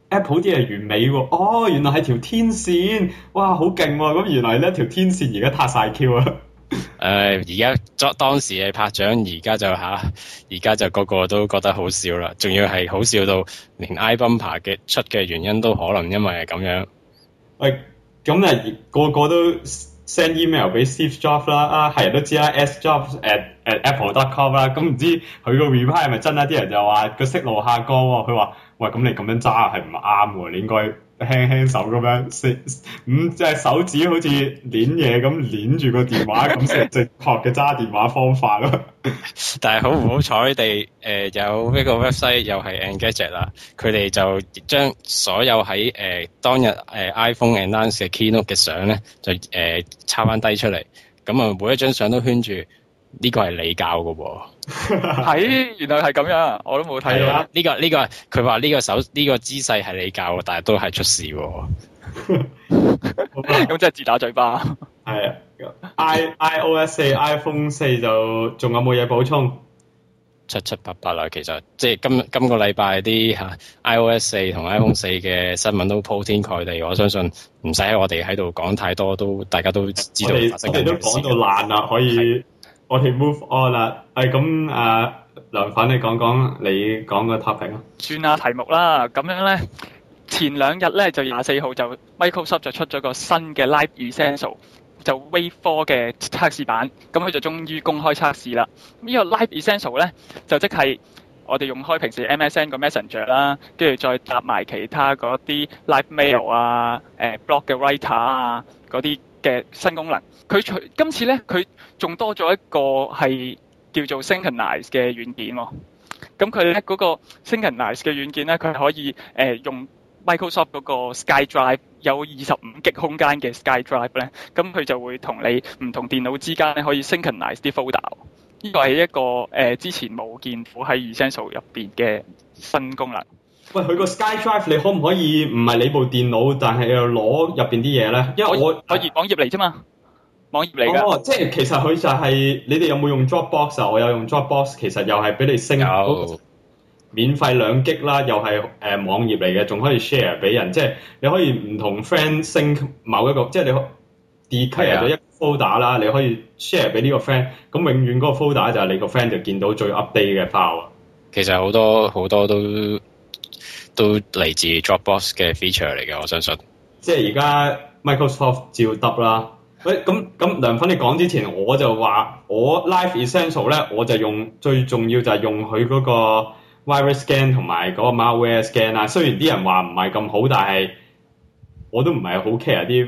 [SPEAKER 2] Apple 啲嘢完美喎，哦，原來係條天線，哇，好勁喎！咁原來呢條天線而家撻晒 Q 啊！
[SPEAKER 3] 而家當時係拍掌，而家就個個都覺得好笑啦，仲要係好笑到連 iBumper 嘅出嘅原因都可能因為係咁樣。
[SPEAKER 2] 喂，咁啊個個都 send email 俾 Steve Jobs 啦，係人都知啦 sjobs@apple.com 啦，咁唔知佢個 reply 係咪真啦？啲人就話個息路下降喎，佢話喂，咁你咁樣揸係唔啱喎，你應該輕輕手咁樣5隻手指好似攣嘢咁攣住個電話咁先係正確嘅揸電話方法咯。
[SPEAKER 3] 但係好唔好彩地有呢個 website 又係 Engadget 啦，佢哋就將所有喺當日iPhone announce 嘅 keynote 嘅相咧就抄翻低出嚟，咁啊每一張相都圈住呢個係你教嘅喎。
[SPEAKER 1] 係原來係咁樣，我都冇睇到。
[SPEAKER 3] 呢個佢話呢個姿勢係你教，但係都係出事喎。
[SPEAKER 1] 咁真係自打嘴巴。
[SPEAKER 2] 係啊，iOS 4、iPhone 4就仲有冇嘢補充？
[SPEAKER 3] 七七八八啦，其實即係今個禮拜啲iOS 4同 iPhone 4嘅新聞都鋪天蓋地，我相信唔使我哋喺度講太多，大家都知道發生緊咩事。我哋
[SPEAKER 2] 都講到爛啦，可以我哋 move on 啦。咁梁粉你講講你講個 topic 咯。
[SPEAKER 1] 轉下題目啦，咁樣咧，前2日咧就24號就 Microsoft 就出咗個新嘅 Live Essential。就 Wave 4嘅測試版，咁佢就終於公開測試啦。呢個 Live Essential 咧，就即係我哋用開平時 MSN 個 Messenger 啦，跟住再搭埋其他嗰啲 Live Mail 啊、Blog 嘅 Writer 啊嗰啲嘅新功能。今次咧，佢仲多咗一個係叫做 Synchronize 嘅軟件喎。咁佢咧嗰個 Synchronize 嘅軟件咧，佢可以用Microsoft 嗰個 SkyDrive 有25GB空間嘅 SkyDrive 咧，咁佢就會同你唔同電腦之間咧可以 synchronize 啲 folder。呢個係一個之前冇見到喺 Essential 入邊嘅新功能。
[SPEAKER 2] 喂，佢個 SkyDrive 你可唔可以唔係你部電腦，但係又攞入邊啲嘢咧？因為
[SPEAKER 1] 可以網頁嚟啫嘛，網頁嚟㗎。
[SPEAKER 2] 哦，即係其實佢就係你哋有冇用 Dropbox 啊？我有用 Dropbox，其實又係俾你升。免費2GB啦，又係網頁嚟嘅，仲可以 share 俾人，即係你可以唔同 friend sync 某一個，即係你 declare 咗一個 folder 啦，你可以 share 俾呢個 friend，咁永遠嗰個 folder 就係你個 friend 就見到最 update 嘅 file。
[SPEAKER 3] 其實好多都嚟自 Dropbox 嘅 feature 嚟嘅，我相信。
[SPEAKER 2] 即係而家 Microsoft 照得啦。喂，咁梁粉你講之前，我就話我 Live Essential 咧，我就用最重要就係用佢嗰個virus scan 同埋嗰個 malware scan 啦，雖然啲人話唔係咁好，但係我都唔係好 care 啲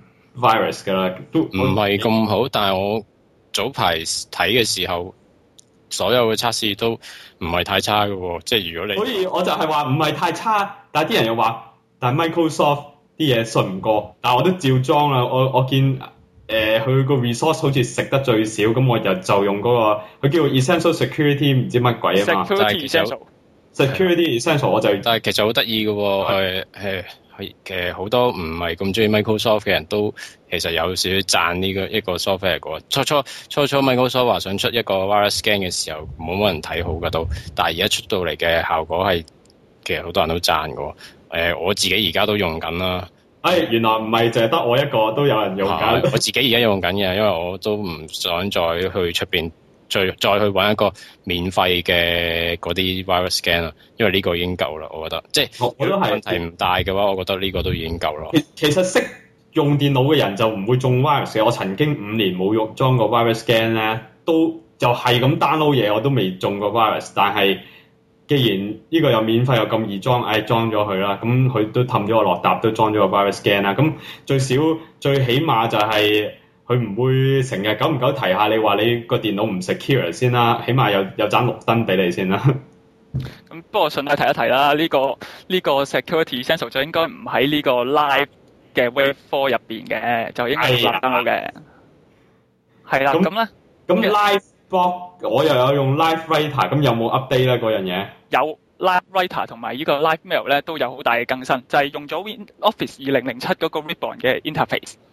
[SPEAKER 2] virus 㗎啦，都唔
[SPEAKER 3] 係咁好。但係我早排睇嘅時候，所有嘅測試都唔係太差嘅喎。即係如果你，
[SPEAKER 2] 所以我就係話唔係太差，但係啲人又話，但係 Microsoft 啲嘢信唔過，但係我都照裝啦。我見佢個 resource 好似食得最少，咁我就用嗰個佢叫做 Essential Security 唔知乜鬼啊嘛。Security Essential 我就，
[SPEAKER 3] 但係其實好得意嘅喎，係好多唔係咁中意 Microsoft 嘅人都其實有少少讚呢個一個 software 嘅。初初 Microsoft 話想出一個 virus scan 嘅時候，冇乜人睇好㗎都，但係而家出到嚟嘅效果係其實好多人都讚嘅。我自己而家都用緊啦。
[SPEAKER 2] 原來唔係淨係得我一個，都有人用緊。
[SPEAKER 3] 我自己而家用緊嘅，因為我都唔想再去出邊再去揾一個免費嘅嗰啲 virus scan 啦，因為呢個已經夠啦，我覺得。即係
[SPEAKER 2] 我都係
[SPEAKER 3] 問題唔大嘅話，我覺得呢個都已經夠啦。
[SPEAKER 2] 其實識用電腦嘅人就唔會中 virus 嘅。我曾經5年冇裝過 virus scan 咧，都就係咁 download 嘢，我都未中過 virus。但係既然呢個又免費又咁易裝，裝咗佢啦。咁佢都氹咗我落搭，都裝咗個 virus scan 啦。咁最起碼就係佢唔會成日久唔久提下你話你個電腦唔 secure 先啦，起碼有盞綠燈俾你先啦。
[SPEAKER 1] 咁不過順帶提一提啦，呢個 security essential 就應該唔喺呢個 live 嘅 wave 4入邊嘅，就應該係藍燈嘅。係啦，咁咧，
[SPEAKER 2] 咁 live blog 我又有用 live writer， 咁有冇 update 咧嗰樣嘢？
[SPEAKER 1] 有 live writer 同埋呢個 live mail 咧都有好大嘅更新，就係用咗 Office 2007嗰個 Ribbon 嘅 interface。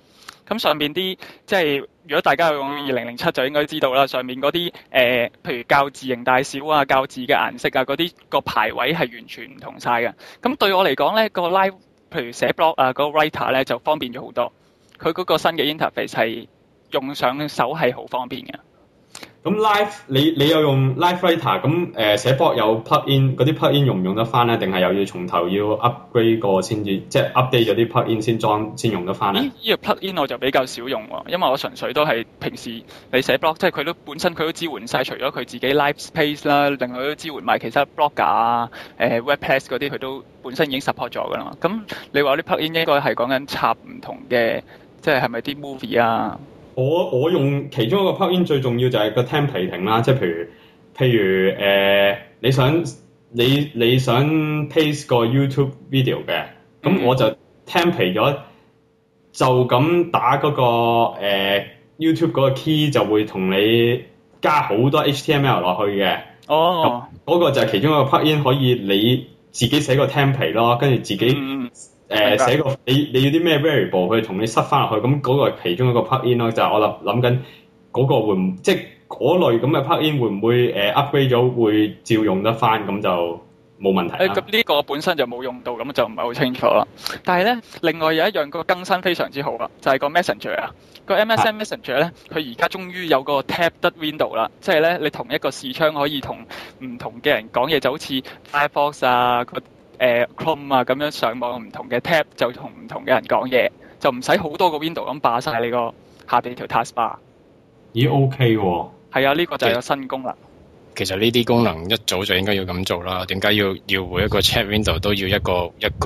[SPEAKER 1] 咁上面啲即係如果大家用2007就應該知道啦，上面嗰啲譬如校字型大小啊、校字嘅顏色啊嗰啲個排位係完全唔同晒嘅。咁對我嚟講咧，個 live 譬如寫 blog 啊，嗰個 writer 咧就方便咗好多。佢嗰個新嘅 interface 係用上手係好方便嘅。
[SPEAKER 2] 咁 Live 你有用 Live Writer 咁寫 blog 有 plug-in 嗰啲 plug-in 用唔用得翻咧？定係又要從頭要 upgrade 過先至，即係 update 咗啲 plug-in 先用得翻咧？
[SPEAKER 1] 呢個 plug-in 我就比較少用喎，因為我純粹都係平時你寫 blog， 即係佢都本身佢都支援晒，除咗佢自己 Live Space 啦，另外都支援埋其他 blogger 啊、WordPress 嗰啲，佢都本身已經 support 咗㗎啦。咁你話啲 plug-in 應該係講緊插唔同嘅，即係咪啲 movie 啊？
[SPEAKER 2] 我用其中一個 plugin 最重要就係個 templating 啦，即係譬如你想 paste 個 YouTube video 嘅，咁我就 template 咗，就咁打嗰個YouTube 嗰個 key 就會同你加好多 HTML 落去嘅。哦，嗰個就係其中一個 plugin，可以你自己寫個 template 咯，跟住自己寫個你要啲咩 variable 去同你塞翻落去，咁嗰個係其中一個 plugin 咯，就係我諗緊嗰個會唔即係嗰類咁嘅 plugin 會唔會upgrade 咗會照用得翻，咁就冇問題啦。
[SPEAKER 1] 咁呢個本身就冇用到，咁就唔係好清楚啦。但係咧，另外有一樣個更新非常之好啊，就係個 Messenger 啊，個 MSN Messenger 咧，佢而家終於有個 tabbed window 啦，即係咧你同一個視窗可以同唔同嘅人講嘢，就好似 Firefox 啊Chrome 啊咁樣上網唔同嘅 tab 就同唔同嘅人講嘢，就唔使好多個 window 咁霸晒你個下邊條 taskbar。
[SPEAKER 2] 咦 OK 喎？
[SPEAKER 1] 係啊，呢個就係個新功能。
[SPEAKER 3] 其實呢啲功能一早就應該要咁做啦。點解要每一個 chat window 都要一個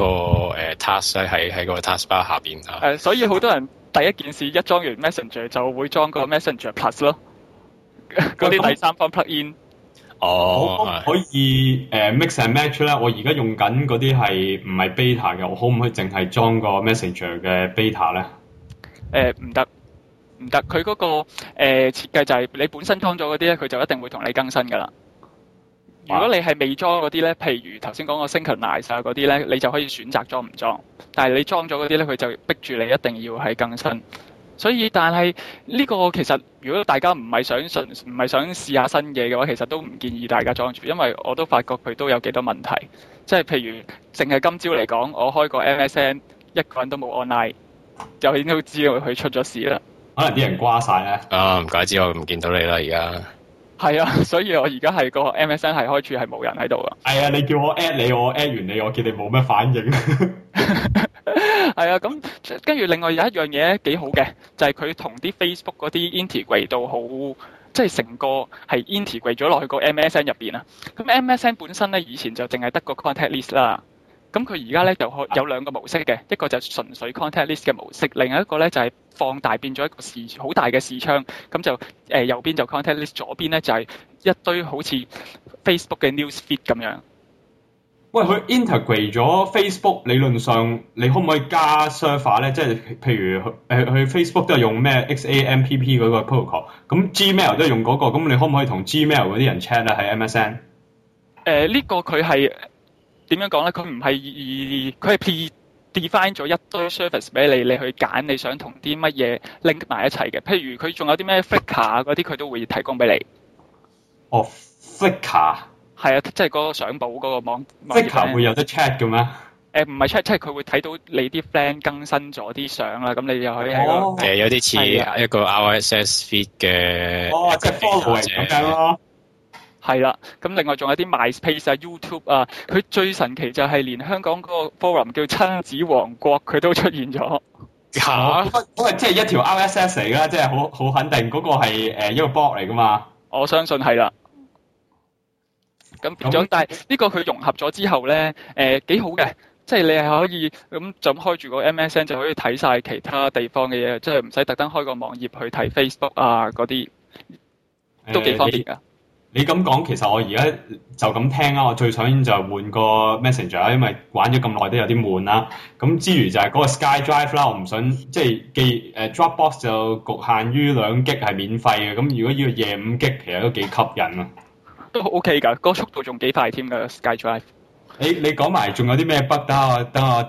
[SPEAKER 3] task 咧喺個 taskbar 下邊啊？
[SPEAKER 1] 所以好多人第一件事一裝完 Messenger 就會裝個 Messenger Plus 咯，嗰啲第三方 plug-in。
[SPEAKER 2] 可以mix and match 咧。我而家用緊嗰啲係唔係 beta 嘅，我可唔可以淨係裝個 Messenger 嘅 beta 咧？
[SPEAKER 1] 唔得，佢嗰個設計就係你本身裝咗嗰啲咧，佢就一定會同你更新㗎啦。如果你係未裝嗰啲咧，譬如頭先講個 Synchronize 啊嗰啲咧，你就可以選擇裝唔裝。但係你裝咗嗰啲咧，佢就逼住你一定要係更新。所以，但係呢個其實，如果大家唔係想試下新嘢嘅話，其實都唔建議大家裝住，因為我都發覺佢都有幾多問題。即係譬如，淨係今朝嚟講，我開個 MSN，一個人都冇 online，就已經都知道佢出咗事啦。
[SPEAKER 2] 可能啲人瓜晒咧。
[SPEAKER 3] 唔怪之我唔見到你啦，而家。
[SPEAKER 1] 係啊，所以我而家係個 MSN 係開住係冇人喺度啊。
[SPEAKER 2] 係啊，你叫我 at 你，我 at 完你，我見你冇咩反應。
[SPEAKER 1] 係啊，咁跟住另外有一樣嘢幾好嘅，就係佢同啲 Facebook 嗰啲 integrate 到好，即係成個係 integrate 咗落去個 MSN 入邊啊。咁 MSN 本身咧以前就淨係得個 contact list 啦，咁佢而家咧就有兩個模式嘅，一個就純粹 contact list 嘅模式，另外一個咧就係放大變咗一個好大嘅視窗，咁就右邊就 contact list， 左邊咧就係一堆好似 Facebook 嘅 news feed 咁樣。
[SPEAKER 2] 喂，佢 integrate 咗 Facebook， 理論上你可唔可以加 server 咧？即係譬如佢 Facebook 都係用咩 XAMPP 嗰個 protocol， 咁 Gmail 都係用嗰個，咁你可唔可以同 Gmail 嗰啲人 chat 咧喺 MSN？
[SPEAKER 1] 呢個佢係點樣講咧？佢唔係佢係 define 咗一堆 service 俾你，你去揀你想同啲乜嘢 link 埋一齊嘅。譬如佢仲有啲咩 Flickr 嗰啲，佢都會提供俾你。
[SPEAKER 2] 哦 Flickr。係
[SPEAKER 1] 啊，即係嗰個相簿嗰個網。
[SPEAKER 2] Flickr 會有得 chat 嘅咩？
[SPEAKER 1] 唔係 chat，即係佢會睇到你啲 friend 更新咗啲相啦，咁你又可以喺個
[SPEAKER 3] 有啲似一個 RSS feed 嘅。
[SPEAKER 2] 即係 follow 咁樣咯。係
[SPEAKER 1] 啦，咁另外仲有啲 MySpace 啊、YouTube 啊，佢最神奇就係連香港嗰個 forum 叫親子王國，佢都出現咗。
[SPEAKER 2] 嗰個即係一條 RSS 嚟㗎，即係好肯定嗰個係一個 blog 嚟㗎嘛。
[SPEAKER 1] 我相信係啦。咁變咗，但係呢個佢融合咗之後咧，幾好嘅，即係你係可以咁就開住個 MSN 就可以睇晒其他地方嘅嘢，即係唔使特登開個網頁去睇 Facebook 啊嗰啲，都幾方便㗎。
[SPEAKER 2] 你咁講，其實我而家就咁聽啦，我最想就換個 Messenger，因為玩咗咁耐都有啲悶啦。咁之餘就係嗰個 SkyDrive 啦，我唔想即係Dropbox 就局限於2 G 係免費嘅，咁如果要夜5 G 其實都幾吸引啊。
[SPEAKER 1] 都 OK 㗎，個速度仲幾快添㗎 SkyDrive。
[SPEAKER 2] 你講埋仲有啲咩 bug？等我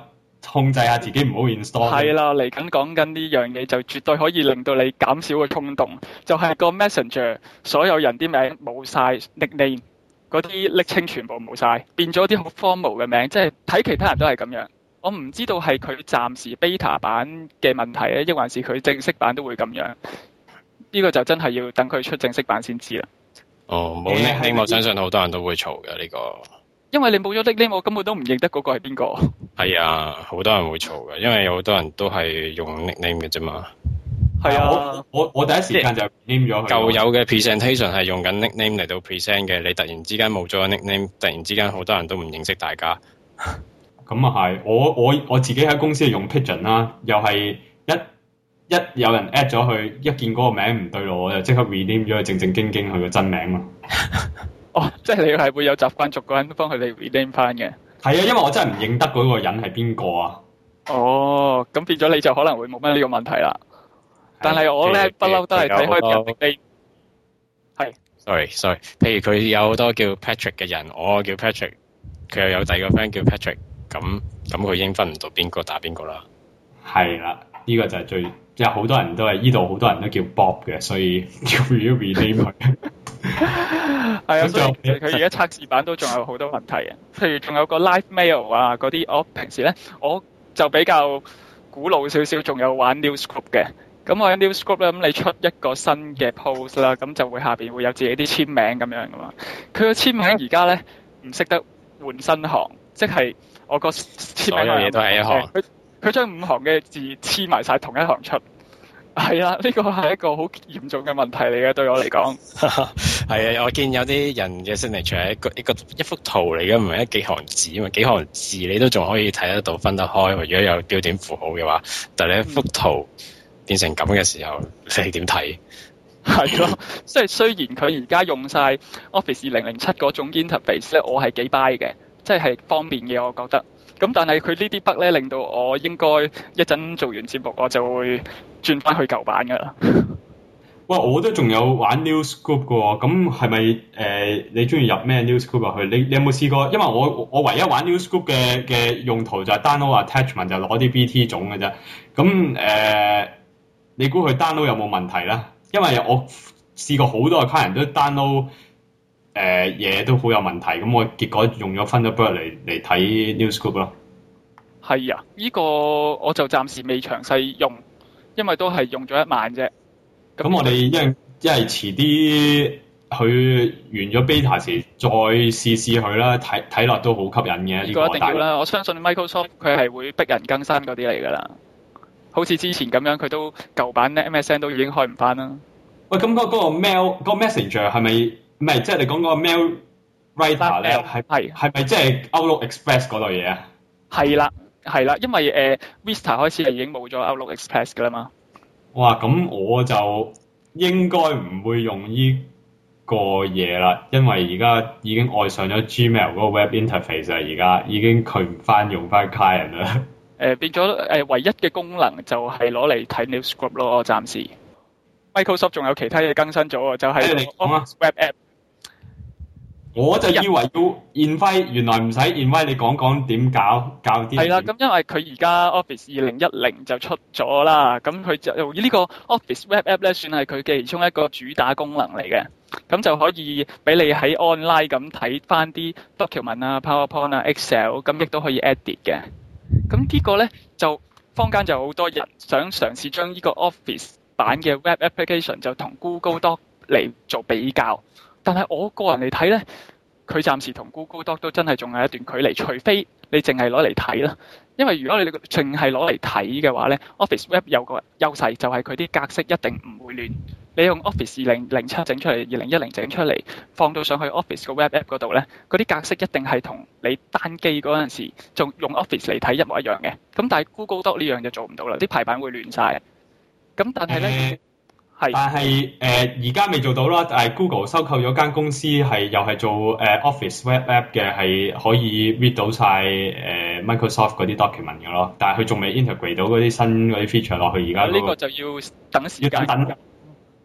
[SPEAKER 2] 控制下自己唔好 install。
[SPEAKER 1] 係啦，嚟緊講緊呢樣嘢就絕對可以令到你減少個衝動，就係個 Messenger 所有人啲名冇晒 nickname，嗰啲昵稱全部冇晒，變咗啲好 formal 嘅名，即係睇其他人都係咁樣。我唔知道係佢暫時 beta 版嘅問題咧，抑還是佢正式版都會咁樣。呢個就真係要等佢出正式版先知啦。
[SPEAKER 3] 哦，冇 nickname，我相信好多人都會嘈嘅呢個。
[SPEAKER 1] 因為你冇咗 nickname，我根本都唔認得嗰個係邊個。
[SPEAKER 3] 係啊，好多人會嘈嘅，因為有好多人都係用 nickname 嘅啫嘛。
[SPEAKER 1] 係啊，
[SPEAKER 2] 我第一時間就 name 咗佢。
[SPEAKER 3] 舊有嘅 presentation 係用緊 nickname 嚟到 present 嘅，你突然之間冇咗個 nickname，突然之間好多人都唔認識大家。
[SPEAKER 2] 咁啊係，我自己喺公司用 Pigeon 啦，又係一有人 at 咗佢，一見嗰個名唔對路，我就即刻 rename 咗佢正正經經佢個真名咯。
[SPEAKER 1] 哦，即係你係會有習慣逐個人都幫佢哋 rename 翻嘅。
[SPEAKER 2] 係啊，因為我真係唔認得嗰個人係邊個啊。
[SPEAKER 1] 哦，咁變咗你就可能會冇乜呢個問題啦。但係我咧不嬲都係睇開人哋。係。
[SPEAKER 3] Sorry，譬如佢有好多叫 Patrick 嘅人，我叫 Patrick， 佢又有第二個 friend 叫 Patrick， 咁佢已經分唔到邊個打邊個啦。
[SPEAKER 2] 係啦，呢個就係最，即係好多人都係呢度好多人都叫 Bob 嘅，所以要 rename 佢。
[SPEAKER 1] 係啊，所以佢而家測試版都仲有好多問題嘅，譬如仲有個 Live Mail 啊嗰啲，我平時咧我就比較古老少少，仲有玩 Newsgroup 嘅。咁我喺 Newsgroup 咧，咁你出一個新嘅 post 啦，咁就會下邊會有自己啲簽名咁樣噶嘛。佢個簽名而家咧唔識得換新行，即係我個簽名
[SPEAKER 3] 所有嘢都係一行。
[SPEAKER 1] 佢將5行嘅字黐埋晒同一行出。係啊，呢個係一個好嚴重嘅問題嚟嘅，對我嚟講。
[SPEAKER 3] 係啊，我見有啲人嘅 signature 係一幅圖嚟嘅，唔係幾行字啊嘛，幾行字你都仲可以睇得到分得開。如果有標點符號嘅話，但係你一幅圖變成咁嘅時候，你點睇？
[SPEAKER 1] 係咯，即係雖然佢而家用晒 Office 2007嗰種 interface 咧，我係幾 buy 嘅，即係方便嘅，我覺得。咁但係佢呢啲 bug 咧，令到我應該一陣做完節目，我就會轉翻去舊版噶啦。
[SPEAKER 2] 喂，我都仲有玩 Newsgroup 嘅喎，咁係咪你中意入咩 Newsgroup 入去？你有冇試過？因為我唯一玩 Newsgroup 嘅用途就係 download attachment 就攞啲 BT 種嘅啫。咁你估佢 download 有冇問題咧？因為我試過好多個客人都 download 嘢都好有問題，咁我結果用咗 Thunderbird 嚟睇 Newsgroup 咯。係
[SPEAKER 1] 啊，呢個我就暫時未詳細用，因為都係用咗1晚啫。咁我哋因為遲啲佢完咗 beta 時再試佢啦，睇落都好吸引嘅。呢個一定要啦，我相信 Microsoft 佢係會逼人更新嗰啲嚟㗎啦。好似之前咁樣，佢都舊版咧 MSN 都已經開唔翻啦。喂，咁嗰個 mail 嗰個 Messenger 係咪唔係即係你講嗰個 mail writer 咧？係咪即係 Outlook Express 嗰類嘢啊？係啦，因為Vista 開始已經冇咗 Outlook Express 㗎啦嘛。哇，咁我就應該唔會用呢個嘢啦，因為而家已經愛上咗 Gmail 嗰個 web interface 啊，而家已經拒唔翻用翻 client 啦。變咗唯一嘅功能就係攞嚟睇 Newsgroup 咯，暫時。Microsoft 仲有其他嘢更新咗啊，就係 Office Web App。我就以為要 invite， 原來唔使 invite， 你講點搞啲。係啦，咁因為佢而家 Office 2010就出咗啦，咁佢就呢個 Office Web App 咧，算係佢嘅其中一個主打功能嚟嘅。咁就可以俾你喺 online 咁睇翻啲 document 啊、PowerPoint 啊、Excel， 咁亦都可以 edit 嘅。咁呢個咧就坊間就好多人想嘗試將呢個 Office 版嘅 Web Application 就同 Google Doc 嚟做比較，但係我個人嚟睇咧，佢暫時同 Google Doc 都真係仲有一段距離，除非你淨係攞嚟睇啦。因為如果你淨係攞嚟睇嘅話咧 ，Office Web 有個優勢就係佢啲格式一定唔會亂。你用 Office 2007整出嚟，2010整出嚟，放到上去 Office 個 Web App 嗰度咧，嗰啲格式一定係同你單機嗰陣時仲用 Office 嚟睇一模一樣嘅。咁但係 Google Doc 呢樣就做唔到啦，啲排版會亂晒。咁但係咧，但係而家未做到啦。但係 Google 收購咗間公司又係做Office Web App 嘅，係可以 read 到晒Microsoft 嗰啲 document 嘅咯。但係佢仲未 integrate 到嗰啲新嗰啲 feature 落去。而家呢個就要等時間。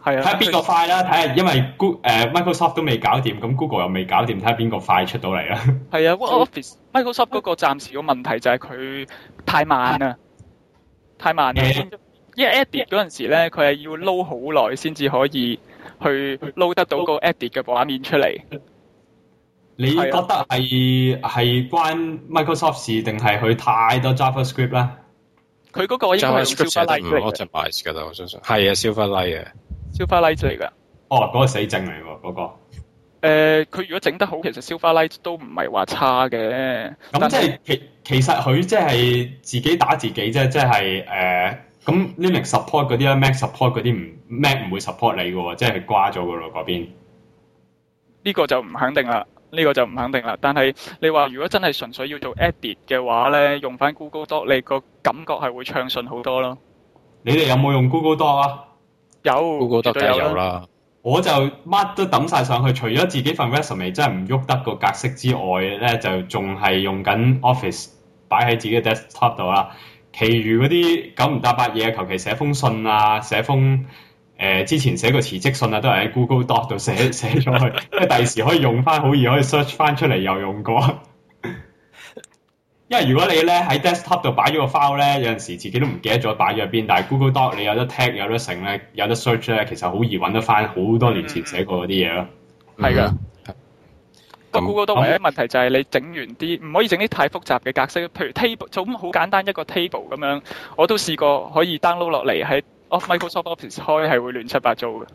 [SPEAKER 1] 係啊，
[SPEAKER 2] 睇下邊個快啦，睇下因為Microsoft 都未搞掂，咁 Google 又未搞掂，睇下邊個快出到嚟啦。
[SPEAKER 1] 係啊 ，Office Microsoft 嗰個暫時個問題就係佢太慢啦，太慢啦。因為 edit 嗰陣時咧，佢係要撈好耐先至可以去撈得到個 edit 嘅畫面出嚟。
[SPEAKER 2] 你覺得係關 Microsoft 事定係佢太多 JavaScript 咧？
[SPEAKER 1] 佢嗰個應該係 Silverlight 嚟嘅。
[SPEAKER 3] optimize 㗎啦，我相信。係啊 ，Silverlight 啊
[SPEAKER 1] ，Silverlight 嚟㗎。
[SPEAKER 2] 哦，嗰個死症嚟喎，嗰個。
[SPEAKER 1] 佢如果整得好，其實 Silverlight 都唔係話差嘅。
[SPEAKER 2] 咁即係其實佢即係自己打自己啫，即係咁 Linux support 嗰啲啦 ，Mac support 嗰啲Mac 唔會 support 你嘅喎，即係瓜咗㗎咯嗰邊。
[SPEAKER 1] 呢個就唔肯定啦。但係你話如果真係純粹要做 edit 嘅話咧，用翻 Google Doc，你個感覺係會暢順好多咯。
[SPEAKER 2] 你哋有冇用 Google Doc 啊？
[SPEAKER 1] 有
[SPEAKER 3] Google Doc 梗係有啦。
[SPEAKER 2] 我就乜都抌晒上去，除咗自己份 resume 真係唔喐得個格式之外咧，就仲係用緊 Office 擺喺自己嘅 desktop 度啦。其餘嗰啲九唔搭八嘢，求其寫封信啊，寫封之前寫個辭職信啊，都係喺 Google Doc 度寫咗去，因為第時可以用翻，好易可以 search 翻出嚟又用過。因為如果你咧喺 desktop 度擺咗個 file 咧，有陣時自己都唔記得咗擺咗喺邊，但係 Google Doc 你有得 tag 有得成咧，有得 search 咧，其實好易揾得翻好多年前寫過嗰啲嘢咯。
[SPEAKER 1] 係㗎。Google Doc 唯一問題就係你整完啲唔可以整啲太複雜嘅格式，譬如 table 就咁好簡單一個 table 咁樣，我都試過可以 download 落嚟喺Microsoft Office 開係會亂七八糟嘅。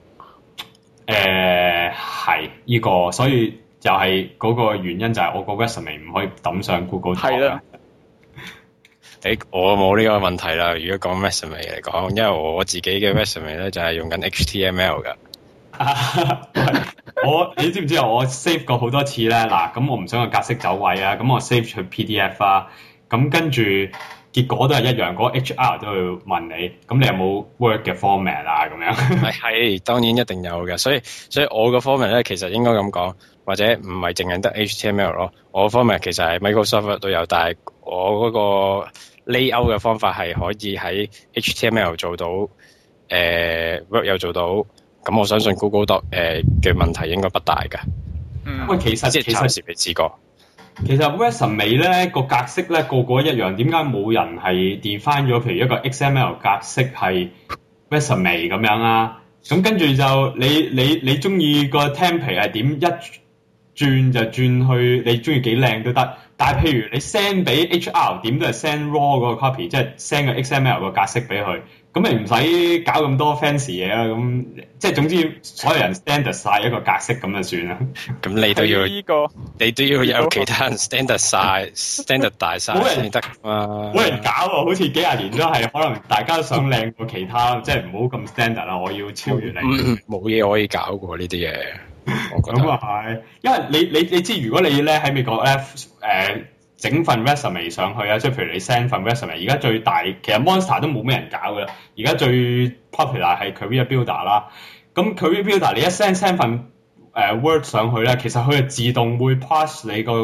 [SPEAKER 2] 係呢個，所以就係嗰個原因就係我個 resume 唔可以抌上 Google Doc。係啦。
[SPEAKER 3] 我冇呢個問題啦。如果講 resume 嚟講，因為我自己嘅 resume 咧就係用緊 HTML 㗎。你知唔知我 save 過好多次咧？嗱，咁我唔想個格式走位啊，咁我 save 出 PDF 啊，咁跟住結果都係一樣，嗰個 HR 都會問你，咁你有冇 Word 嘅 format 啊？咁樣係當然一定有嘅，所以我個 format 咧其實應該咁講，或者唔係淨係得 HTML 咯，我個 format 其實係 Microsoft 都有，但係我嗰個 layout 嘅方法係可以喺 HTML 做到，Word 又做到。咁我相信 Google Doc 嘅問題應該不大㗎。
[SPEAKER 2] 喂，其實
[SPEAKER 3] 暫時未試過。
[SPEAKER 2] 其實 resume 咧個格式咧個個一樣，點解冇人係 define 咗？譬如一個 XML 格式係 resume 咁樣啊？咁跟住就你中意個 template 係點一轉就轉去，你中意幾靚都得。但係譬如你 send 俾 HR 點都係 send raw 嗰個 copy，即係 send 個 XML 個格式俾佢。咁你唔使搞咁多 fancy 嘢啦，咁即係總之所有人 standard 晒一個格式咁就算啦。
[SPEAKER 3] 咁你都要你都要有其他人 standard 晒 standard 大晒先得嘛。
[SPEAKER 2] 冇人搞喎，好似幾廿年都係，可能大家都想靚過其他，即係唔好咁 standard 啦。我要超越你。
[SPEAKER 3] 冇嘢可以搞過呢啲嘢。
[SPEAKER 2] 咁啊係，因為你知如果你咧喺美國咧整份 resume 上去啊，即係譬如你 send 份 resume， 而家最大其實 Monster 都冇咩人搞㗎啦，而家最 popular 係 Career Builder 啦。咁 Career Builder 你一 send 份Word 上去咧，其實佢係自動會 pass 你個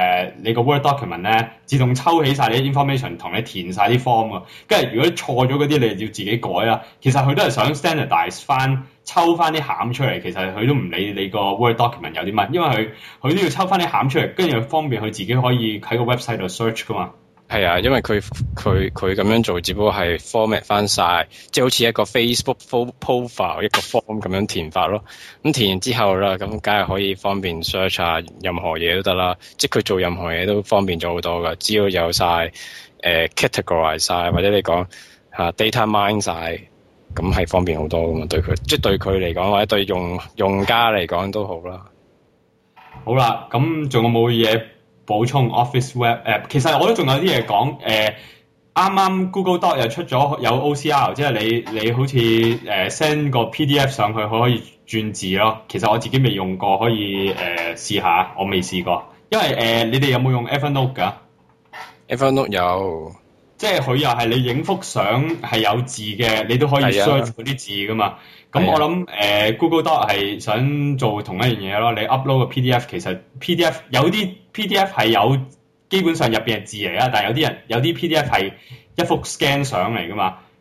[SPEAKER 2] Word document 咧，自動抽起晒你啲 information 同你填晒啲 form 㗎。跟住如果錯咗嗰啲，你就要自己改啦。其實佢都係想 standardize 翻，抽翻啲餡出嚟。其實佢都唔理你個 Word document 有啲乜，因為佢都要抽翻啲餡出嚟，跟住方便佢自己可以喺個 website 度 search 㗎嘛。
[SPEAKER 3] 係啊，因為佢咁樣做，只不過係 format 翻晒，即係好似一個 Facebook profile 一個 form 咁樣填法咯。咁填完之後啦，咁梗係可以方便 search 啊，任何嘢都得啦。即係佢做任何嘢都方便咗好多噶，只要有晒categorize 晒，或者你講data mine 晒，咁係方便好多噶嘛。對佢，即係對佢嚟講，或者對用家嚟講都好啦。
[SPEAKER 2] 好啦，咁仲有冇嘢補充 Office Web App？ 其實我都仲有啲嘢講。啱啱 Google Doc 又出咗有 OCR， 即係你好似send 個 PDF 上去，佢可以轉字咯。其實我自己未用過，可以試下。我未試過，因為你哋有冇用 Evernote 㗎
[SPEAKER 3] ？Evernote 有，
[SPEAKER 2] 即係佢又係你影幅相係有字嘅，你都可以 search 嗰啲字㗎嘛。咁我諗Google Doc 係想做同一樣嘢咯。你 upload 個 PDF， 其實 PDF 有啲 PDF 係有基本上入邊係字嚟啦，但係有啲PDF 係一幅 scan 相嚟噶嘛。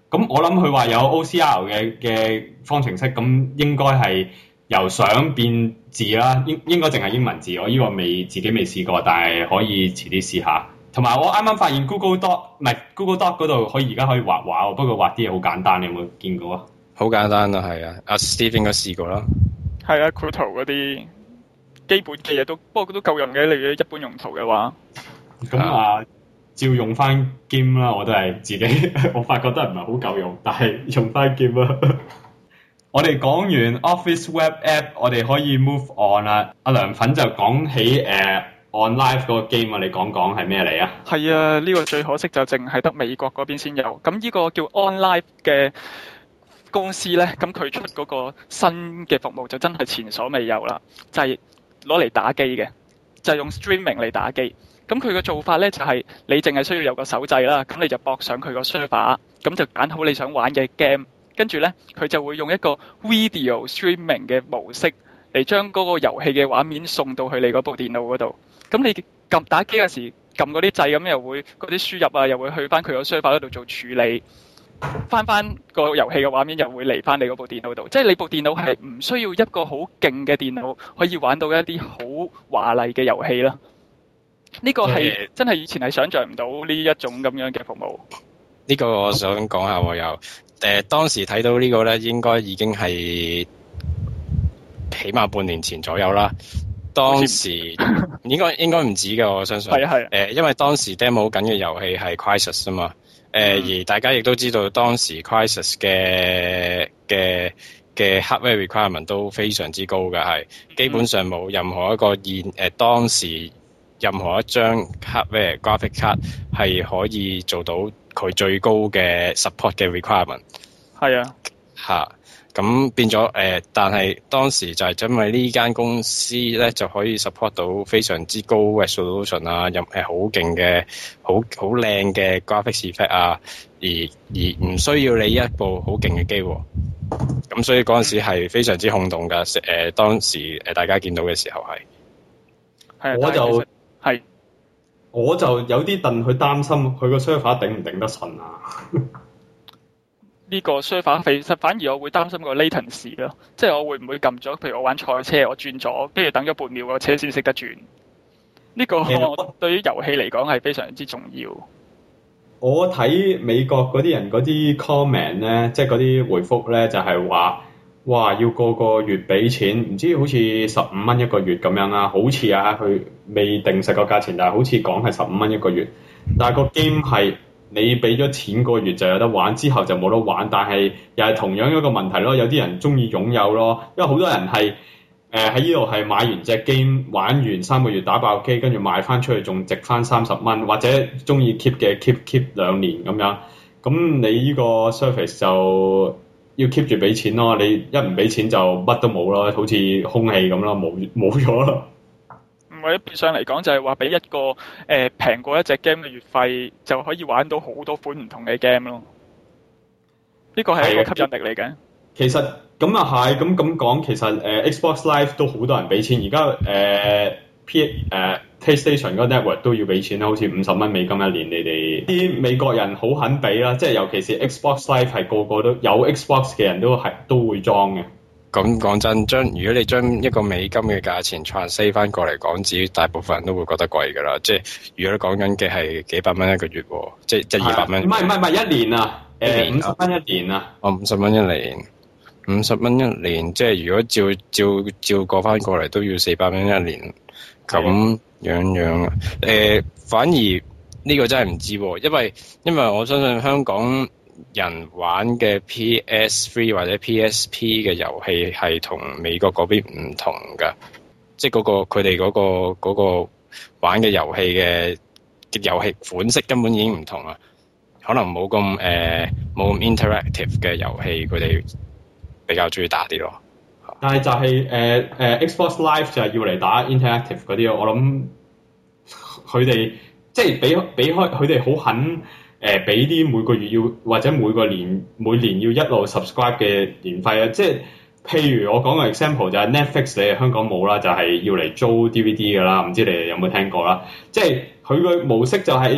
[SPEAKER 2] 咁我諗佢話有 OCR 嘅方程式，咁應該係由相變字啦，應該淨係英文字。我呢個自己未試過，但係可以遲啲試下。同埋我啱啱發現 Google Doc 嗰度而家可以畫畫喎，不過畫啲嘢好簡單，你有冇見過啊？
[SPEAKER 3] 好簡單啊，係啊，阿 Steve 應該試過啦。
[SPEAKER 1] 係啊，繪圖嗰啲基本嘅嘢不過都夠用嘅。你一般用途嘅話，
[SPEAKER 2] 咁照用翻 Gim 啦，我都係自己我發覺都係唔係好夠用，但係用翻 Gim 啦。我哋講完 Office Web App， 我哋可以 move on 啦。阿涼粉就講起On Live 嗰個 game 啊，你講係咩嚟啊？
[SPEAKER 1] 係啊，呢個最可惜就淨係得美國嗰邊先有。咁呢個叫 On Live 嘅公司咧，咁佢出嗰個新嘅服務就真係前所未有啦，就係攞嚟打機嘅，就係用 streaming 嚟打機。咁佢嘅做法咧就係你淨係需要有個手掣啦，咁你就駁上佢個 server，咁就揀好你想玩嘅 game，跟住咧佢就會用一個 video streaming 嘅模式嚟將嗰個遊戲嘅畫面送到去你嗰部電腦嗰度。咁你打機嗰時撳嗰啲掣，咁又會嗰啲輸入啊，又會去翻佢個 server 嗰度做處理，翻個遊戲嘅畫面又會嚟翻你嗰部電腦度。即係你部電腦係唔需要一個好勁嘅電腦可以玩到一啲好華麗嘅遊戲啦。呢個係真係以前係想像唔到呢一種咁樣嘅服務。
[SPEAKER 3] 呢個我想講下，我又當時睇到呢個咧，應該已經係起碼半年前左右啦。當時應該唔止嘅，我相信。係因為當時 demo 好緊嘅遊戲係 Crysis 啊嘛。而大家亦都知道當時 Crysis 嘅 hardware requirement 都非常之高嘅，係基本上冇任何一個當時任何一張 hardware graphic card 係可以做到佢最高嘅 support 嘅 requirement。係啊。嚇！咁變咗但係當時就係因為呢間公司咧就可以 support 到非常之高 resolution 啊，好勁嘅好靚嘅 graphics effect 啊，而唔需要你一部好勁嘅機喎。咁所以嗰陣時係非常之轟動㗎。當時大家見到嘅時候係，
[SPEAKER 2] 我就有啲戥佢擔心佢個 server 頂唔頂得順啊。
[SPEAKER 1] 呢個 server 其實反而我會擔心個 latency 咯，即係我會唔會撳咗？譬如我玩賽車，我轉咗，跟住等咗半秒個車先識得轉。呢個對於遊戲嚟講係非常之重要。
[SPEAKER 2] 我睇美國嗰啲人嗰啲 comment 咧，即係嗰啲回覆咧，就係話，哇，要個月俾錢，唔知好似15蚊一個月咁樣啊，好似啊，佢未定實個價錢，但係好似講係15蚊一個月，但係個 game 係。你俾咗錢個月就有得玩，之後就冇得玩，但係又係同樣一個問題咯。有啲人中意擁有咯，因為好多人係喺呢度係買完隻 game 玩完3個月打爆機，跟住賣翻出去仲值翻30蚊，或者中意 keep 嘅 keep 2年咁樣。咁你呢個 service 就要 keep 住俾錢咯。你一唔俾錢就乜都冇咯，好似空氣咁咯，冇咗咯。
[SPEAKER 1] 或者變相嚟講就係話俾一個平過一隻 game 嘅月費就可以玩到好多款唔同嘅 game 咯。呢個係一個吸引力嚟嘅。
[SPEAKER 2] 其實咁啊係，咁講其實Xbox Live 都好多人俾錢，而家PlayStation 嗰個 network 都要俾錢啦，好似$50美金一年。你哋啲美國人好肯俾啦，即係尤其是 Xbox Live 係個個都有 Xbox 嘅人都會裝嘅。
[SPEAKER 3] 咁講真，如果你將一個美金嘅價錢 translate 翻過嚟港紙，大部分人都會覺得貴㗎啦。即係如果你講緊嘅係幾百蚊一個月喎，即係200蚊。唔係一年啊，50蚊一年啊。哦，50蚊一年，50蚊一年，即係如果照過翻過嚟都要400蚊一年，咁樣啊。反而呢個真係唔知喎，因為我相信香港人玩嘅 PS3 或者 PSP 嘅遊戲係同美國嗰邊唔同㗎，即係佢哋嗰個玩嘅遊戲嘅遊戲款式根本已經唔同啦，可能冇咁 interactive 嘅遊戲，佢哋比較中意打啲咯。
[SPEAKER 2] 但係就係Xbox Live 就係要嚟打 interactive 嗰啲，我諗佢哋即係俾開佢哋好肯。俾啲每個月要或者每年要一路 subscribe 嘅年費啊，即係譬如我講個 example 就係 Netflix， 你香港冇啦，就係要嚟租 DVD 㗎啦，唔知你哋有冇聽過啦？即係佢個模式就係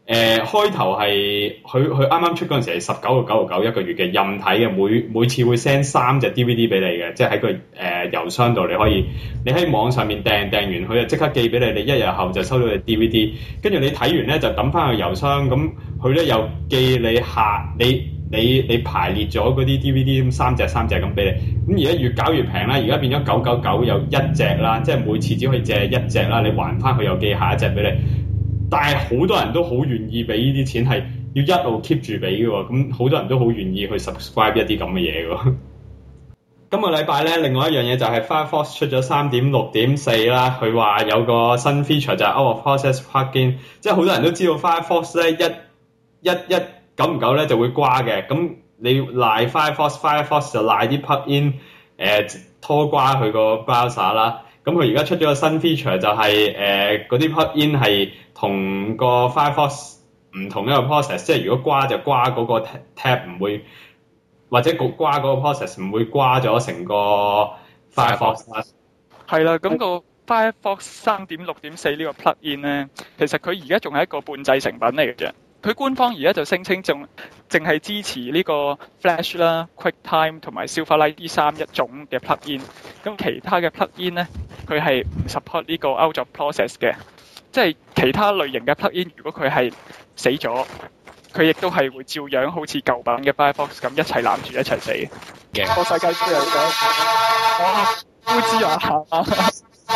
[SPEAKER 2] 開頭係佢啱啱出嗰陣時係19.99一個月嘅任睇嘅，每次會 send 3隻 DVD 俾你嘅，即係喺個郵箱度你喺網上面訂完佢就即刻寄俾你，你一日後就收到你 DVD， 跟住你睇完咧就抌翻去郵箱，咁佢咧又寄你排列咗嗰啲 DVD 3隻咁俾你，咁而家越搞越平啦，而家變咗999有1隻啦，即係每次只可以借1隻啦，你還翻佢又寄下一隻俾你。但係好多人都好願意俾呢啲錢，係要一路 keep 住俾嘅喎，咁好多人都好願意去 subscribe 一啲咁嘅嘢嘅喎。今個禮拜咧，另外一樣嘢就係 Firefox 出咗 3.6.4 啦，佢話有個新 feature 就係 out of process plugin， 即係好多人都知道 Firefox 咧久唔久咧就會瓜嘅，咁你賴 Firefox 就賴啲 plugin 拖瓜佢個 browser 啦。咁佢而家出咗個新 feature 就係嗰啲 plugin 係同個 Firefox 唔同一個 process， 即係如果瓜就瓜嗰個 tab 唔會，或者瓜嗰個 process 唔會瓜咗成個 Firefox 啦。係
[SPEAKER 1] 啦，咁個 Firefox 3.6.4 呢個 plugin 咧，其實佢而家仲係一個半製成品嚟嘅啫。佢官方而家就聲稱淨係支持呢個 Flash 啦、QuickTime 同埋 Silverlight 呢3種嘅 plugin。咁其他嘅 plugin 咧，佢係唔 support 呢個 out of process 嘅。即係其他類型嘅 plugin，如果佢係死咗，佢亦都係會照樣好似舊版嘅 Firefox 咁一齊攬住一齊死嘅。個世界都有咁，都知啊！